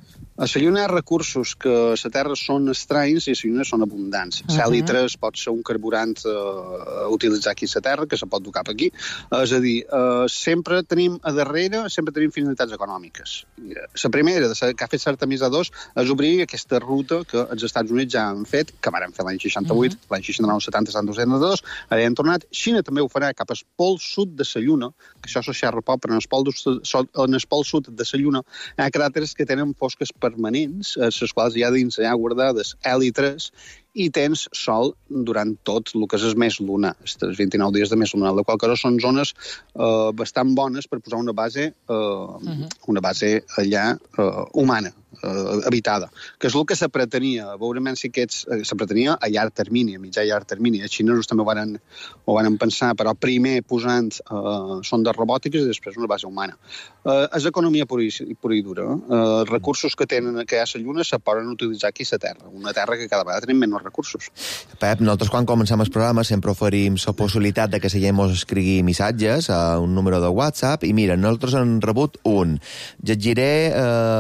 H: A la Lluna hi ha recursos que a la Terra són estranys i a la Lluna són abundants. Uh-huh. L'heli tres pot ser un carburant eh, a utilitzar aquí a la Terra, que se pot dur cap aquí. És a dir, eh, sempre tenim a darrere, sempre tenim finalitats econòmiques. La primera, que ha fet Artemisa dos, és obrir aquesta ruta que els Estats Units ja han fet, que varen fer l'any seixanta-vuit, uh-huh. l'any seixanta-nou, setanta, setanta dos, ara han tornat. Xina també ho farà cap al pol sud de la Lluna, que això se xerra poc, però en el pol, en el pol sud de la Lluna hi ha cràters que tenen fosques permanents, a les quals hi ha dins hi ha guardades heli tres, i tens sol durant tot el que és el mes lunar, els vint-i-nou dies de mes lunar, la qual cosa són zones eh, bastant bones per posar una base, eh, uh-huh. una base allà eh, humana, eh, habitada, que és el que se pretenia, veurement si aquests, eh, se pretenia a llarg termini, a mitjà llarg termini. Els xinesos també ho van, ho van pensar, però primer posant eh, sondes robòtiques i després una base humana. Eh, és economia pura i, pura i dura. Eh, recursos que tenen que hi ha a la Lluna se poden utilitzar aquí a la Terra, una Terra que cada vegada tenim menys recursos.
C: Pep, nosaltres quan comencem el programa sempre oferim la possibilitat de que la gent ens escrigui missatges a un número de WhatsApp i mira, nosaltres hem rebut un. Llegiré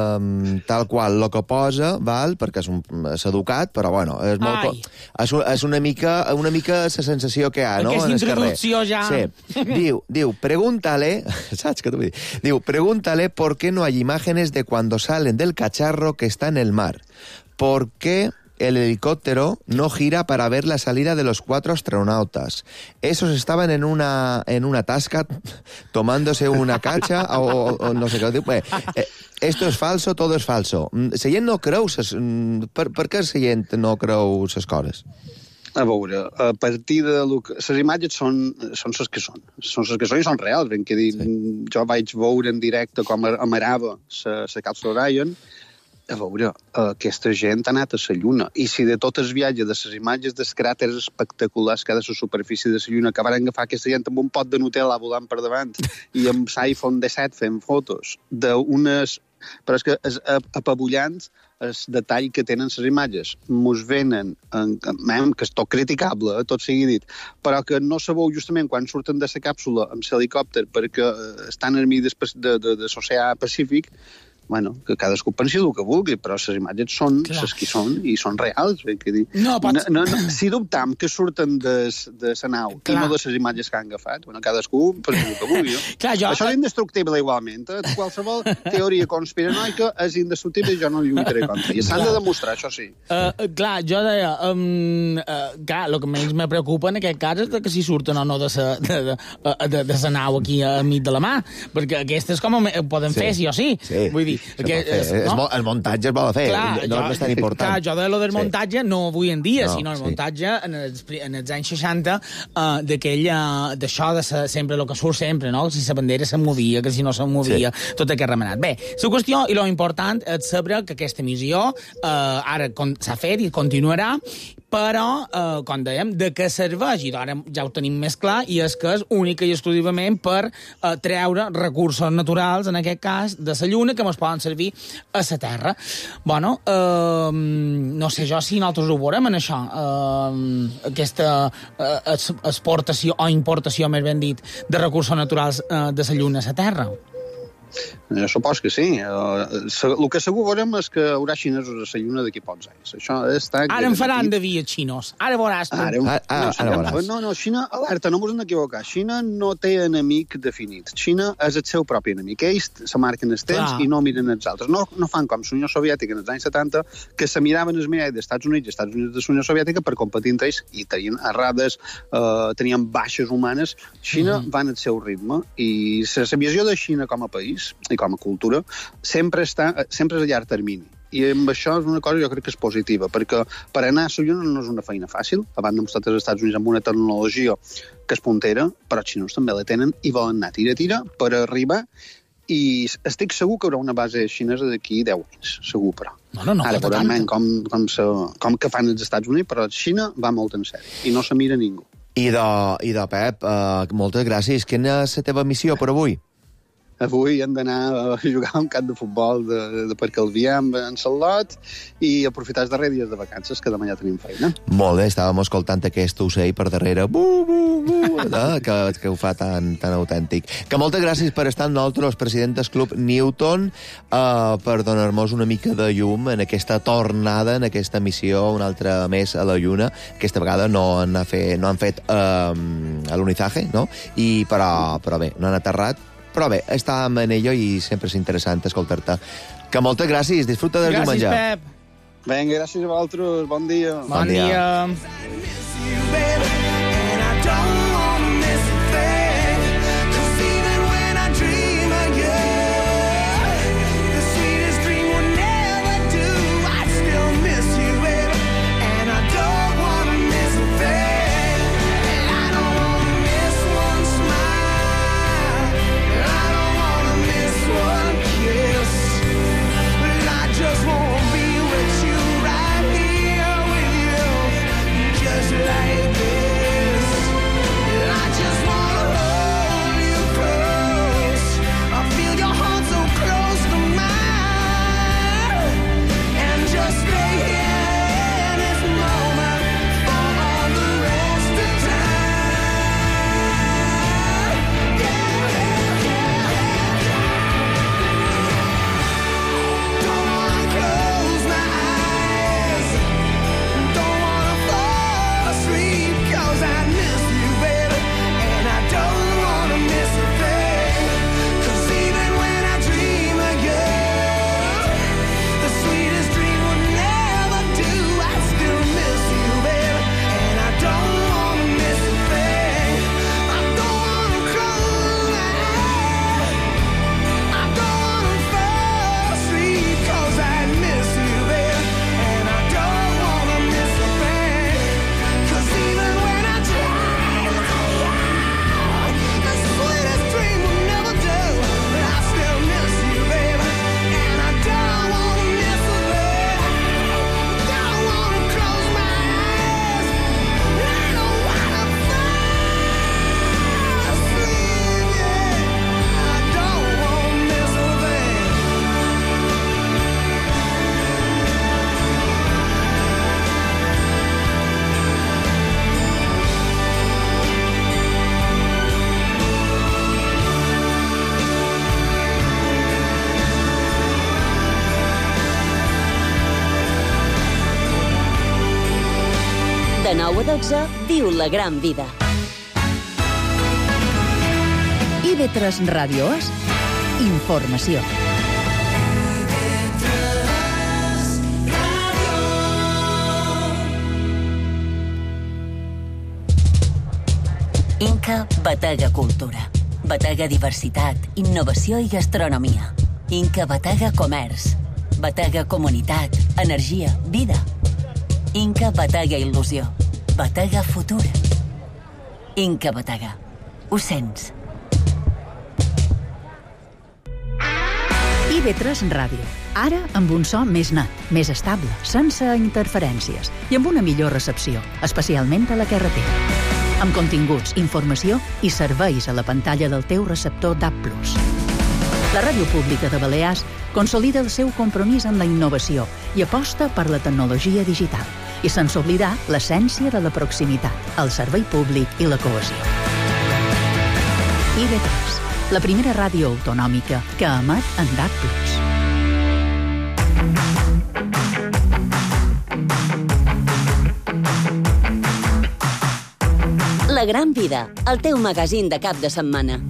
C: eh, tal qual el que posa, val? Perquè és, un, és educat, però bueno, és, molt, és, és una mica una mica la sensació que hi ha, no?
D: Aquesta introducció ja...
C: Sí. Diu, diu, pregúntale, saps què t'ho vull dir? Diu, pregúntale por qué no hay imágenes de cuando salen del cacharro que está en el mar. ¿Por qué el helicóptero no gira para ver la salida de los cuatro astronautas? Esos estaban en una en una tasca tomándose una cacha o, o, o no sé què. Bé, eh, esto es falso, todo es falso. La gent no creu... Ses, per, per què la gent no creu les coses?
H: A veure, a partir de... Les imatges són, són les que són. Són les que són i són reals. Ben que dir, sí. Jo vaig veure en directe com amarava la càpsula Orion. A veure, aquesta gent ha anat a la Lluna. I si de tot el viatge, de les imatges dels cràters espectaculars que hi ha de la superfície de la Lluna, que van agafar aquesta gent amb un pot de Nutella volant per davant i amb l'iPhone disset fent fotos d'unes... Però és que és apabullant el detall que tenen les imatges. Mos venen, en, en, que és tot criticable, eh, tot sigui dit, però que no sabeu justament quan surten de la càpsula amb l'helicòpter perquè estan en mig de, de, de, de l'oceà Pacífic, bueno, que cadascú pensi el que vulgui, però les imatges són les que són i són reals. Que dir.
D: No, pots...
H: no, no, no, si dubtam que surten de, de la nau Clar. i no de les imatges que han agafat, bueno, cadascú pensi el que vulgui.
D: Clar, jo...
H: Això és indestructible igualment. Eh? Qualsevol teoria conspiranoica és indestructible i jo no lluitaré contra. I s'han de demostrar, això sí.
D: Uh, clar, jo deia, um, uh, clar, el que més me preocupa en aquest cas és que si surten o no de sa, de, de, de, de sa nau aquí a mig de la mà, perquè aquestes com ho poden sí. fer sí o sí.
C: sí.
D: Vull dir, que,
C: és, no? El muntatge es vol fer, clar, no jo, és tan important.
D: Clar, jo de lo del muntatge sí. no avui en dia, no, sinó el
C: sí.
D: muntatge en els, en els anys seixanta uh, d'aquell, uh, d'això de sa, sempre, el que surt sempre, no? Si la bandera se movia, que si no se movia, sí. tot aquest remenat. Bé, la qüestió i lo important és saber que aquesta missió uh, ara s'ha fet i continuarà, però, eh, com dèiem, de què serveix? I ara ja ho tenim més clar, i és que és única i exclusivament per eh, treure recursos naturals, en aquest cas, de la Lluna, que ens poden servir a la Terra. Bueno, eh, no sé jo si nosaltres ho veurem en això, eh, aquesta eh, exportació o importació, més ben dit, de recursos naturals eh, de la Lluna a la Terra.
H: Jo supos que sí. El que segur veurem és que hi haurà xinesos a la Lluna d'aquí pocs anys. Això està...
D: Ara en faran de via xinos. Ara veuràs tu.
C: Ara, ara, ara, ara veuràs.
H: No, no, Xina, alerta, no m'ho hem d'equivocar. Xina no té enemic definit. Xina és el seu propi enemic. Ells se marquen els temps Clar. i no miren els altres. No, no fan com la Unió Soviètica en els anys setanta, que se miraven els miralls dels Estats Units i Estats Units de la Unió Soviètica per competir entre ells i tenien errades, eh, tenien baixes humanes. Xina mm. va en el seu ritme i la visió de Xina com a país i com a cultura, sempre està sempre és a llarg termini. I amb això és una cosa jo crec que és positiva, perquè per anar a la Lluna no és una feina fàcil, a banda demostrat als Estats Units amb una tecnologia que és puntera, però els xinos també la tenen i volen anar tira-tira per arribar, i estic segur que hi haurà una base xinesa d'aquí deu anys, segur, però.
D: No, no, no,
H: Ara veurem com, com, se, com que fan els Estats Units, però Xina va molt en sèrio i no se mira ningú.
C: I de, i de Pep, uh, moltes gràcies. Quina és la teva missió per avui?
H: Avui hem d'anar a jugar un camp de futbol de, de per Calvià en Salot i aprofitar els darrers dies de vacances, que demà ja tenim feina.
C: Molt bé, estàvem escoltant aquest ocell per darrere, bu, bu, bu, eh, que, que ho fa tan, tan autèntic. Que moltes gràcies per estar amb nosaltres, president del Club Newton, uh, per donar-nos una mica de llum en aquesta tornada, en aquesta missió, una altra més a la Lluna. Aquesta vegada no han, fet, no han fet uh, l'unizaje, no? I, però, però bé, no han aterrat. Però bé, estàvem en ello i sempre és interessant escoltar-te. Que moltes gràcies, disfruta del
D: gràcies,
C: menjar.
D: Gràcies,
H: Pep. Vinga, gràcies a vosaltres, bon dia.
D: Bon, bon dia. dia. Just
B: nou a dotze, viu la gran vida.
I: I V tres Ràdio és informació.
B: Inca Batega Cultura. Batega Diversitat, Innovació i Gastronomia. Inca Batega Comerç. Batega Comunitat, Energia, Vida. Inca Batega Il·lusió. Batega Futur. Inca Batega. Ho sents?
I: I V tres Ràdio. Ara amb un so més net, més estable, sense interferències i amb una millor recepció, especialment a la carretera. Amb continguts, informació i serveis a la pantalla del teu receptor D A B plus. La Ràdio Pública de Balears consolida el seu compromís amb la innovació i aposta per la tecnologia digital, i sense oblidar l'essència de la proximitat, el servei públic i la cohesió. I V tres, la primera ràdio autonòmica que emet en D A B plus.
B: La gran vida, el teu magazín de cap de setmana.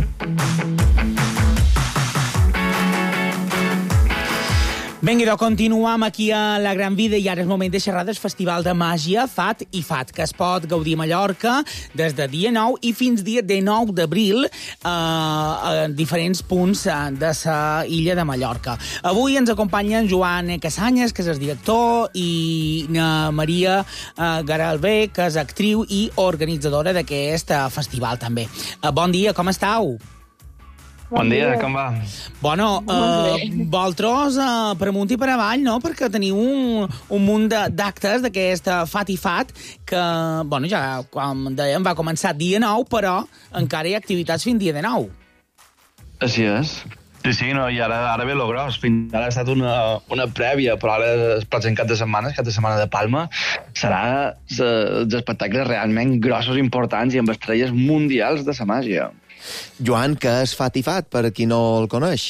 D: Vinga, continuam aquí a La Gran Vida i ara és moment de xerrar del Festival de Màgia Fat i Fat, que es pot gaudir a Mallorca des de dia nou i fins dia dinou d'abril eh, a diferents punts de la illa de Mallorca. Avui ens acompanyen Joan Casanyes, que és el director, i Maria eh, Garalbé, que és actriu i organitzadora d'aquest festival també. Eh, bon dia, com estàu?
J: Bon, bon dia, dia, com va?
D: Bueno, eh, vosaltres eh, per amunt i per avall, no? Perquè teniu un, un munt d'actes d'aquest Fat i Fat que, bueno, ja, com dèiem, va començar dia nou, però encara hi ha activitats fins dia de nou.
J: Així és. Sí, sí, no, i ara, ara ve lo gros. Fins ara ha estat una, una prèvia, però ara el pròxim cap de setmana, cap de setmana de Palma, serà els espectacles realment grossos, importants i amb estrelles mundials de la màgia.
C: Joan, què és Fat i Fat, per qui no el coneix?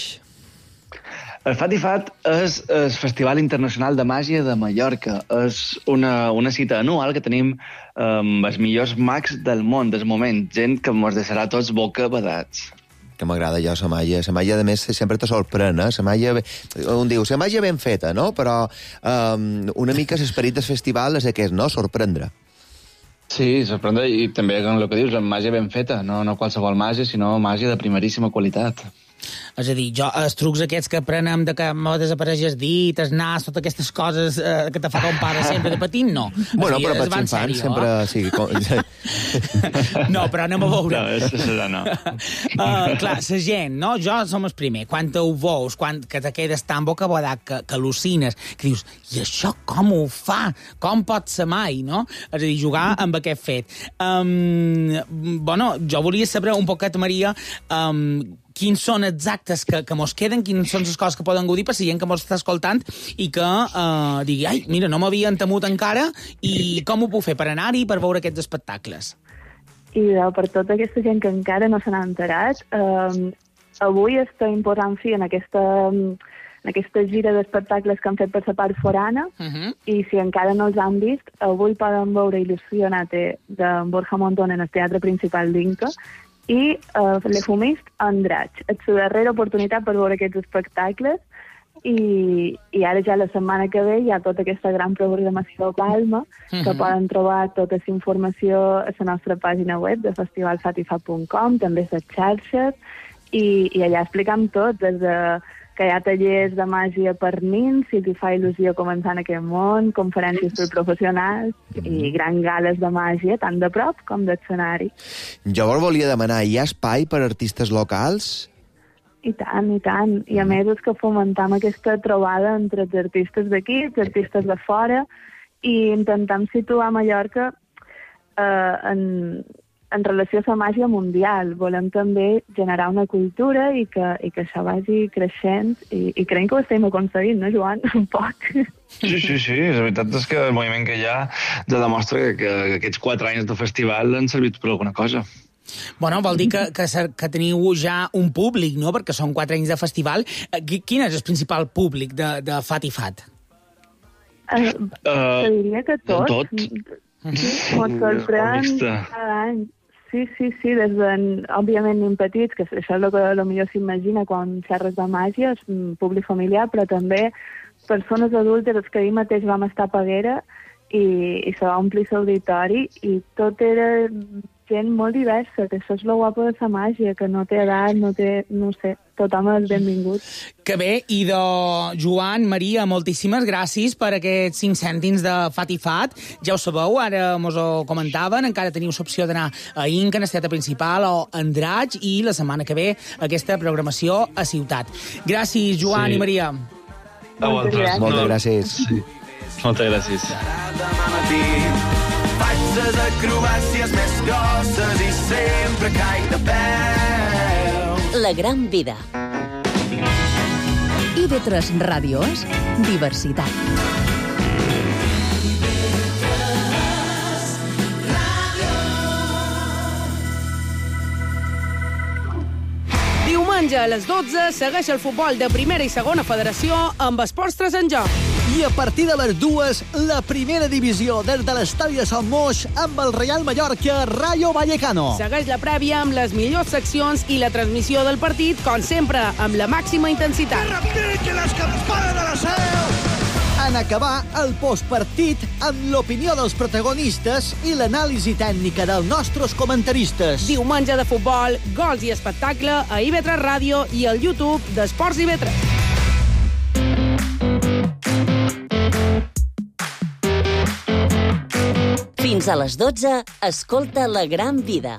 J: El Fat i Fat és el Festival Internacional de Màgia de Mallorca. És una, una cita anual que tenim amb els millors mags del món, del moment. Gent que ens deixarà tots boca badats.
C: Que m'agrada jo, la màgia. La màgia, a més, sempre te sorprèn, eh? La màgia, on diu, la màgia ben feta, no? Però um, una mica l'esperit del festival és aquest, no? Sorprendre.
J: Sí, sorprendre, i també el que dius, amb màgia ben feta, no, no qualsevol màgia, sinó màgia de primeríssima qualitat.
D: És a dir, jo, els trucs aquests que aprenem de que m'ha desapareix el dit, el nas, totes aquestes coses eh, que te fa com pare sempre de petit, no.
C: Bueno,
D: dir,
C: però per infants sempre...
D: Eh?
C: Sí, com...
D: no, però anem a veure.
J: No, això serà no.
D: uh, clar, la gent, no? Jo som el primer. Quan ho veus, quan que te quedes tan bocabadat que, que al·lucines, que dius, i això com ho fa? Com pot ser mai, no? És a dir, jugar amb aquest fet. Um, bueno, jo volia saber un poquet, Maria, um, quins són els actes que, que mos queden, quines són les coses que poden gaudir per la gent que mos està escoltant i que eh, digui, ai, mira, no m'havia entemut encara i com ho puc fer per anar-hi per veure aquests espectacles?
K: I per tota aquesta gent que encara no se n'ha enterat, eh, avui estem posant fi en aquesta, en aquesta gira d'espectacles que han fet per la part forana, uh-huh. I si encara no els han vist, avui poden veure Il·lusionate de Borja Montón en el Teatre Principal d'Inca, i uh, Le Fumist en Draig. És la darrera oportunitat per veure aquests espectacles i, i ara ja la setmana que ve hi ha tota aquesta gran programació a Palma, mm-hmm. que poden trobar tota la informació a la nostra pàgina web de festival fat i fat punt com, també a les xarxes, i, i allà explicam tot, des de que hi ha tallers de màgia per nins, si t'hi fa il·lusió començar en aquest món, conferències per professionals i gran gales de màgia, tant de prop com d'escenari.
C: Jo vos volia demanar, hi ha espai per artistes locals?
K: I tant, i tant. I a més és que fomentam aquesta trobada entre els artistes d'aquí, els artistes de fora, i intentam situar Mallorca eh, en... en relació a la màgia mundial. Volem també generar una cultura i que, i que això vagi creixent i, i creiem que ho estem aconseguint, no, Joan? Un poc.
J: Sí, sí, sí. La veritat és que el moviment que hi ha ja demostra que, que aquests quatre anys de festival han servit per alguna cosa.
D: Bueno, vol dir que, que, que teniu ja un públic, no?, perquè són quatre anys de festival. Quin és el principal públic de, de Fat i Fat?
K: Uh, uh, te diria que tot.
J: Tot?
K: Mos sorprèn cada any. Sí, sí, sí, des de, òbviament, nen petits, que això és el que potser s'imagina quan xerres de màgia, és un públic familiar, però també persones adultes, els que ahir mateix vam estar a Peguera, i, i se va omplir l'auditori, i tot era gent molt diversa, que això és el guapo de la màgia, que no té edat, no té, no sé, tothom és benvingut.
D: Que bé, i de Joan, Maria, moltíssimes gràcies per aquests cinc cèntims de Fat i Fat. Ja ho sabeu, ara mos ho comentaven, encara teniu l'opció d'anar a Inca, en el teatre principal, o a Andratx, i la setmana que ve aquesta programació a Ciutat. Gràcies, Joan sí. i Maria.
J: Moltes gràcies.
C: Moltes gràcies.
J: Sí. Moltes gràcies.
F: Faig les acrobàcies més grosses i sempre caic de peu.
B: La gran vida.
I: I ve tres Ràdio és diversitat.
L: Diumenge a les dotze segueix el futbol de primera i segona federació amb Esports tres en joc.
M: I a partir de les dues, la primera divisió des de l'estadi de Sant Moix amb el Real Mallorca Rayo Vallecano.
L: Segueix la prèvia amb les millors seccions i la transmissió del partit, com sempre, amb la màxima intensitat.
M: Que les campanes de la seu! En acabar el postpartit amb l'opinió dels protagonistes i l'anàlisi tècnica dels nostres comentaristes.
L: Diumenge de futbol, gols i espectacle a I V tres Ràdio i al YouTube d'Esports I V tres.
B: Fins a les dotze, escolta La gran vida.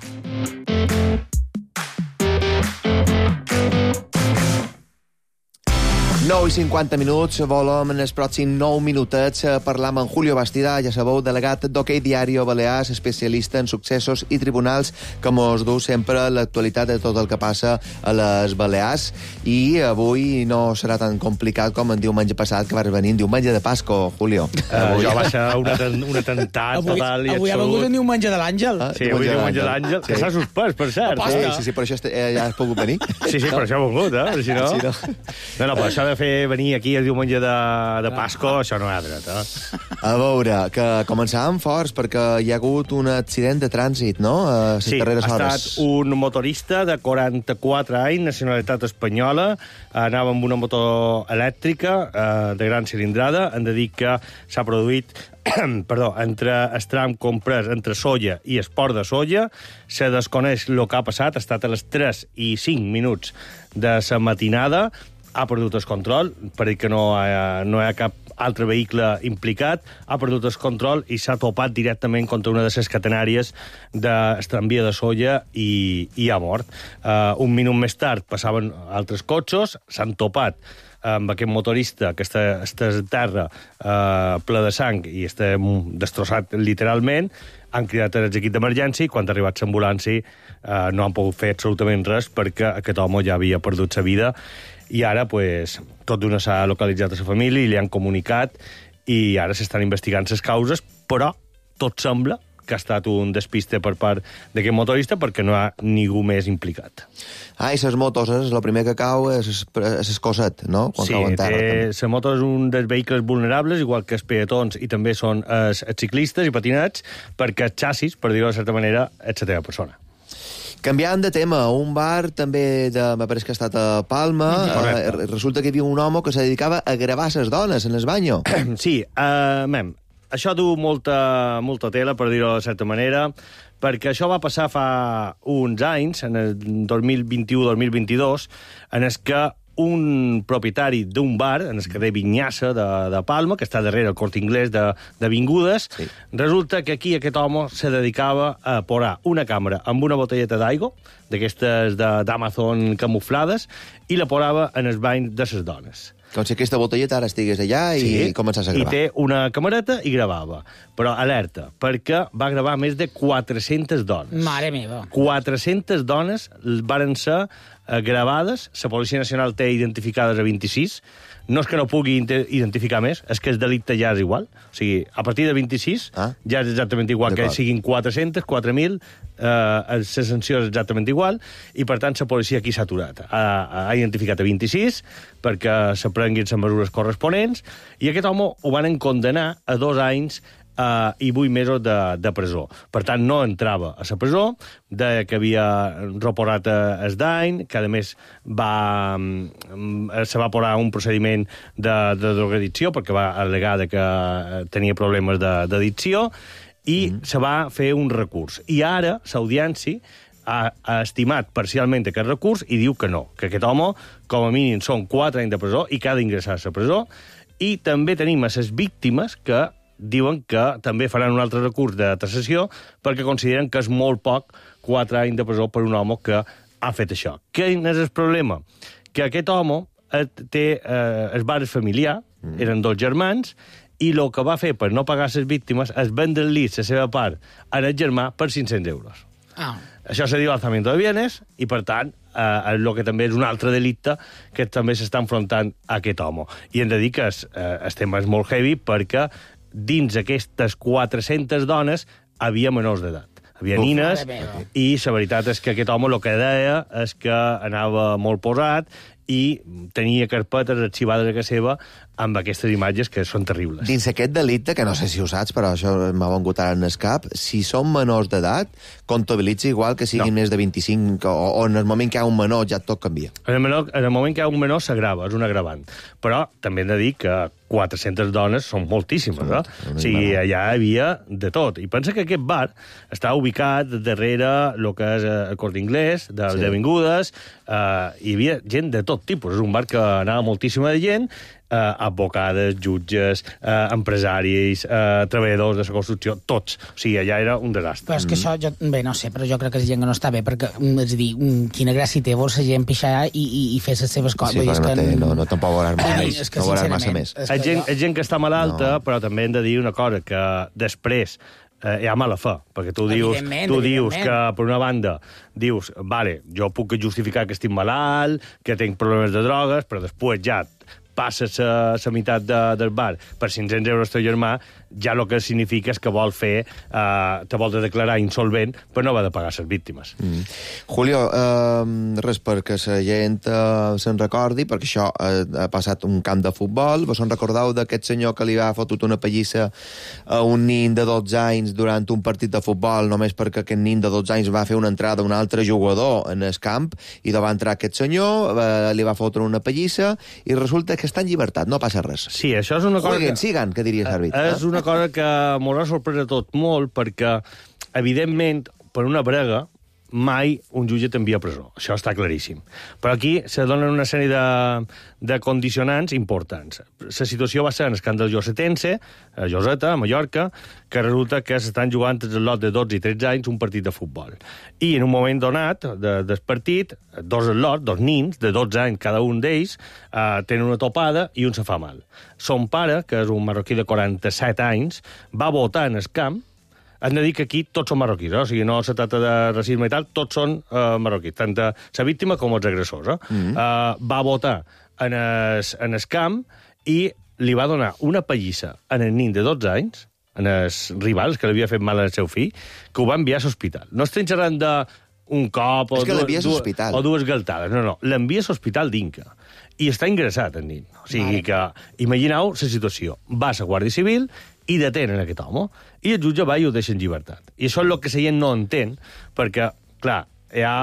C: nou i cinquanta minuts, volem en els pròxims nou minutets parlar amb en Julio Bastida, ja sabeu, delegat d'Hockey Diario Balears, especialista en successos i tribunals, que mos du sempre l'actualitat de tot el que passa a les Balears. I avui no serà tan complicat com en diumenge passat, que vas venir en diumenge de Pasco, Julio.
N: Uh, avui ja va ser un, atent, un atemptat
D: avui,
N: total i
D: avui ha vengut el diumenge de l'Àngel.
N: Ah, sí, avui diumenge de l'Àngel, sí. Que s'ha suspès, per cert.
C: Sí, sí, sí, per això eh, ja has pogut venir.
N: Sí, sí, per això ha volgut, eh? Si no... Sí, no. No, no, però això de fer venir aquí el diumenge de, de Pasco, això no és dret, eh?
C: A veure, que començàvem forts, perquè hi ha hagut un accident de trànsit, no?, a les
N: sí,
C: darreres hores.
N: Sí, ha estat un motorista de quaranta-quatre anys, nacionalitat espanyola, anava amb una moto elèctrica eh, de gran cilindrada. Hem de dir que s'ha produït perdó, entre el tram comprès entre Solla i Esport de Solla. Se desconeix el que ha passat, ha estat a les tres i cinc minuts de la matinada. Ha perdut el control, perquè no hi ha, no hi ha cap altre vehicle implicat, ha perdut el control i s'ha topat directament contra una de les catenàries del tramvia de Solla i, i ha mort. Uh, un minut més tard passaven altres cotxes, s'han topat amb aquest motorista que està, està a terra uh, ple de sang i està destrossat literalment. Han cridat els equips d'emergència i quan ha arribat l'ambulància uh, no han pogut fer absolutament res perquè aquest home ja havia perdut la vida. I ara, pues, tot d'una s'ha localitzat a la família i li han comunicat i ara s'estan investigant les causes, però tot sembla que ha estat un despiste per part d'aquest motorista perquè no hi ha ningú més implicat.
C: Ah, i les motos, el primer que cau és el coset, no? Quan
N: sí, la moto és un dels vehicles vulnerables, igual que els peatons, i també són els, els ciclistes i patinats, perquè el xassis, per dir-ho de certa manera, és la teva persona.
C: Canviant de tema, un bar també, de, me pareix que ha estat a Palma, eh, resulta que hi havia un home que se dedicava a gravar les dones en el banyo.
N: Sí, uh, mem, això du molta, molta tela, per dir-ho de certa manera, perquè això va passar fa uns anys, en el dos mil vint-i-u dos mil vint-i-dos, en el que un propietari d'un bar, en el carrer Vinyassa de, de Palma, que està darrere el Corte Inglés d'Avingudes, sí. Resulta que aquí aquest home se dedicava a posar una càmera amb una botelleta d'aigua, d'aquestes d'Amazon camuflades, i la posava en els banys de les dones.
C: Com si aquesta botelleta ara estigués allà i sí, començàs a gravar.
N: I té una camereta i gravava. Però alerta, perquè va gravar més de quatre-centes dones.
D: Mare meva.
N: quatre-centes dones varen ser gravades. La Policia Nacional té identificades a vint-i-sis. No és que no pugui identificar més, és que el delicte ja és igual. O sigui, a partir de vint-i-sis ah. ja és exactament igual que siguin quatre-centes, quatre mil, eh, la sanció és exactament igual, i per tant la policia aquí s'ha aturat. Ha, ha identificat a vint-i-sis perquè se prenguin les mesures corresponents, i aquest home ho van condenar a dos anys uh, i vuit mesos de, de presó. Per tant, no entrava a la presó, deia que havia reportat el dany, que a més va, um, se va posar un procediment de, de drogadicció, perquè va al·legar que tenia problemes d'addicció, i mm. se va fer un recurs. I ara l'audiència ha, ha estimat parcialment aquest recurs i diu que no, que aquest home, com a mínim, són quatre anys de presó i que ha d'ingressar a la presó. I també tenim a les víctimes que diuen que també faran un altre recurs de tassació perquè consideren que és molt poc quatre anys de presó per un home que ha fet això. Quin és el problema? Que aquest home té eh, el bar familiar, mm. eren dos germans, i el que va fer per no pagar les víctimes és vendre-li la seva part a el germà per cinc-cents euros.
D: Ah.
N: Això se diu alzamiento de bienes i, per tant, eh, el que també és un altre delicte que també s'està enfrontant a aquest home. I hem de dir que es, eh, el tema és molt heavy perquè dins aquestes quatre-centes dones havia menors d'edat. Havia Uf, nines, i la veritat és que aquest home el que deia és que anava molt posat i tenia carpetes arxivades a casa seva amb aquestes imatges que són terribles.
C: Dins aquest delicte, que no sé si ho saps, però això m'ha vengut ara en el cap, si són menors d'edat, comptabilitza igual que siguin no. més de vint-i-cinc, o, o en el moment que hi ha un menor ja tot canvia.
N: En el, menor, en el moment que hi ha un menor s'agrava, és un agravant. Però també hem de dir que quatre-centes dones són moltíssimes, no? O sigui, allà hi havia de tot. I pensa que aquest bar està ubicat darrere el que és el Corte Inglés, de, sí. d'avingudes, eh, hi havia gent de tot tipus. És un bar que anava moltíssima de gent, eh, advocades, jutges, eh, empresaris, eh, treballadors de la construcció, tots. O sigui, allà era un desastre.
D: Però és que això, jo, bé, no sé, però jo crec que és gent que no està bé, perquè, és a dir, quina gràcia té vols la gent pixar i, i, i fer les seves coses.
C: Sí, però no,
D: que...
C: té, no, no tampoc veuràs massa més.
D: És que,
C: no veuràs massa més.
N: És gent, jo... gent que està malalta, no. Però també hem de dir una cosa, que després eh, hi ha mala fe, perquè tu dius, tu dius que, per una banda, dius, vale, jo puc justificar que estic malalt, que tinc problemes de drogues, però després ja passes a la meitat de, del bar per cinc-cents euros teu germà, ja el que significa és que vol fer, eh, te vol de declarar insolvent, però no va de pagar les víctimes. Mm.
C: Julio, eh, res perquè la gent eh, se'n recordi, perquè això eh, ha passat un camp de futbol. Vos en recordeu d'aquest senyor que li va fotut una pallissa a un nin de dotze anys durant un partit de futbol, només perquè aquest nin de dotze anys va fer una entrada a un altre jugador en el camp, i va entrar aquest senyor, eh, li va fotre una pallissa, i resulta que està en llibertat, no passa res.
N: Sí, això és una cosa...
C: Jueguen, que... sigan, que diria l'àrbitre.
N: És una cosa que m'haurà sorprès a tot molt, perquè, evidentment, per una brega, mai un jutge t'envia a presó. Això està claríssim. Però aquí se donen una sèrie de, de condicionants importants. La situació va ser en escàndol josetense, a Joseta, a Mallorca, que resulta que s'estan jugant el lot de dotze i tretze anys un partit de futbol. I en un moment donat de, del partit, dos lots, dos nins, de dotze anys cada un d'ells, eh, tenen una topada i un se fa mal. Son pare, que és un marroquí de quaranta-set anys, va votar en el camp. Hem de dir que aquí tots són marroquís, eh? O sigui, no se tracta de racisme i tal, tots són uh, marroquís, tant la víctima com els agressors. Eh? Mm-hmm. uh, va votar en el, en el camp i li va donar una pallissa en el nin de dotze anys, en els rivals, que l'havia fet mal al seu fill, que ho va enviar a l'hospital. No estem xerrant d'un cop o, dues, o dues galtades, no, no, l'envia a l'hospital d'Inca. I està ingressat, en nin. O sigui que, imagineu la situació. Va a la Guàrdia Civil i detenen aquest home, i el jutge va i ho deixa en llibertat. I això és el que la gent no entén, perquè, clar, hi ha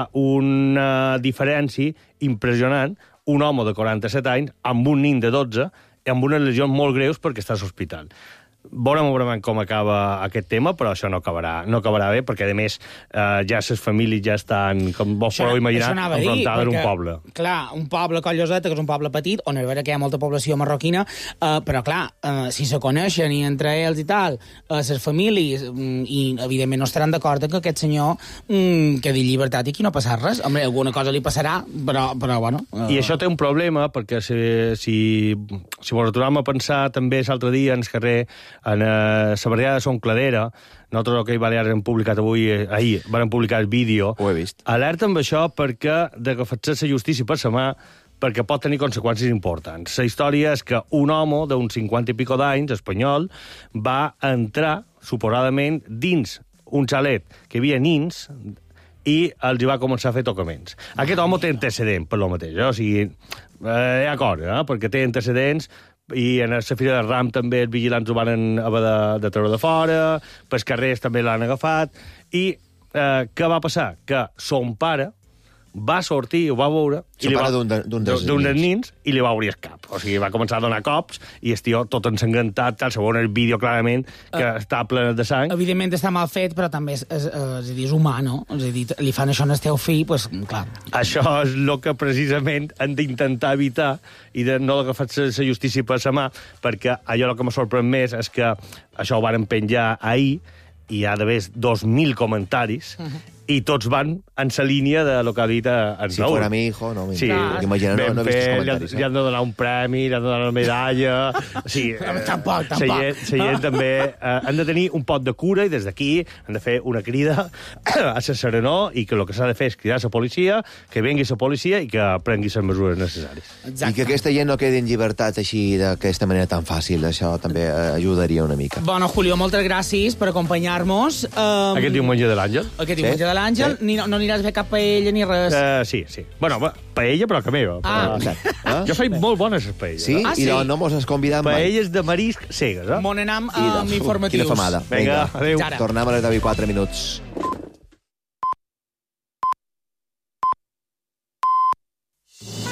N: una diferència impressionant, un home de quaranta-set anys amb un nin de dotze i amb unes lesions molt greus perquè està a l'hospital. Veurem veurem com acaba aquest tema, però això no acabarà, no acabarà bé, perquè, a més, eh, ja les famílies ja estan, com vos podeu imaginar, enfrontades a un poble.
D: Clar, un poble com Lloseta, que és un poble petit, on és vera que hi ha molta població marroquina, eh, però, clar, eh, si se coneixen i entre ells i tal, eh, les famílies, mm, i, evidentment, no estaran d'acord que aquest senyor mm, quedi en llibertat i aquí no passarà res. Home, alguna cosa li passarà, però, però bueno... Eh...
N: I això té un problema, perquè si, si, si vos aturem a pensar també l'altre dia en el carrer, en eh, la barriada de Son Cladera, nosaltres que hi Balears hem publicat avui, eh, ahir, vam publicar el vídeo.
C: Ho he vist.
N: Alerta amb això perquè de que faig la justícia per sa mà, perquè pot tenir conseqüències importants. La història és que un home d'uns cinquanta i pico d'anys, espanyol, va entrar, suposadament, dins un xalet que hi havia nins i els hi va començar a fer tocaments. Aquest home té antecedent per lo mateix, eh? O sigui, eh, hi ha cosa, eh? Perquè té antecedents i en la Fira de Ram també els vigilants ho van haver de, de treure de fora, pels carrers també l'han agafat, i eh, què va passar? Que son pare va sortir, ho va veure...
C: Son pare d'un de, dels
N: nins. nins, i li va obrir el cap. O sigui, va començar a donar cops, i el tio tot ensangrentat, tal, segons el vídeo clarament, que uh, està ple de sang.
D: Evidentment està mal fet, però també és, és, és, és humà, no? És a dir, li fan això al teu fill, doncs, pues, clar.
N: Això és el que precisament han d'intentar evitar, i de no agafar la justícia per la mà, perquè allò que m'ha sorprès més és que això ho van penjar ahir, i hi ha d'haver dos mil comentaris, uh-huh. i tots van en la línia de lo que ha dit en
C: si
N: Raúl.
C: fuera mi hijo, no,
N: sí,
C: imagina, no, no he vist els comentaris.
N: Li han de donar un premi, li han de donar una medalla... Sí,
D: tampoc, tampoc.
N: La gent, la gent també eh, han de tenir un pot de cura, i des d'aquí han de fer una crida a la serenor, i que el que s'ha de fer és cridar a la policia, que vengui la policia i que prengui les mesures necessàries.
C: Exacte. I que aquesta gent no quedi en llibertat així d'aquesta manera tan fàcil, això també ajudaria una mica.
D: Bueno, Julio, moltes gràcies per acompanyar-nos. Um,
N: Aquest diumenge de l'Àngel.
D: Aquest diumenge de l'Àngel. Sí? Ni, no, no aniràs a fer cap paella ni res.
N: Uh, sí, sí. Bueno, paella, però que meva.
D: Ah.
N: Però... Ah. Jo faig molt bones les paelles.
C: Sí?
N: Eh?
C: Ah, sí? I no, no mos has convidat mai.
N: Paelles de marisc cegues, eh?
D: Mon anam amb informatius.
C: Quina famada.
N: Vinga, adéu.
C: Tornem a les deu i quatre minuts.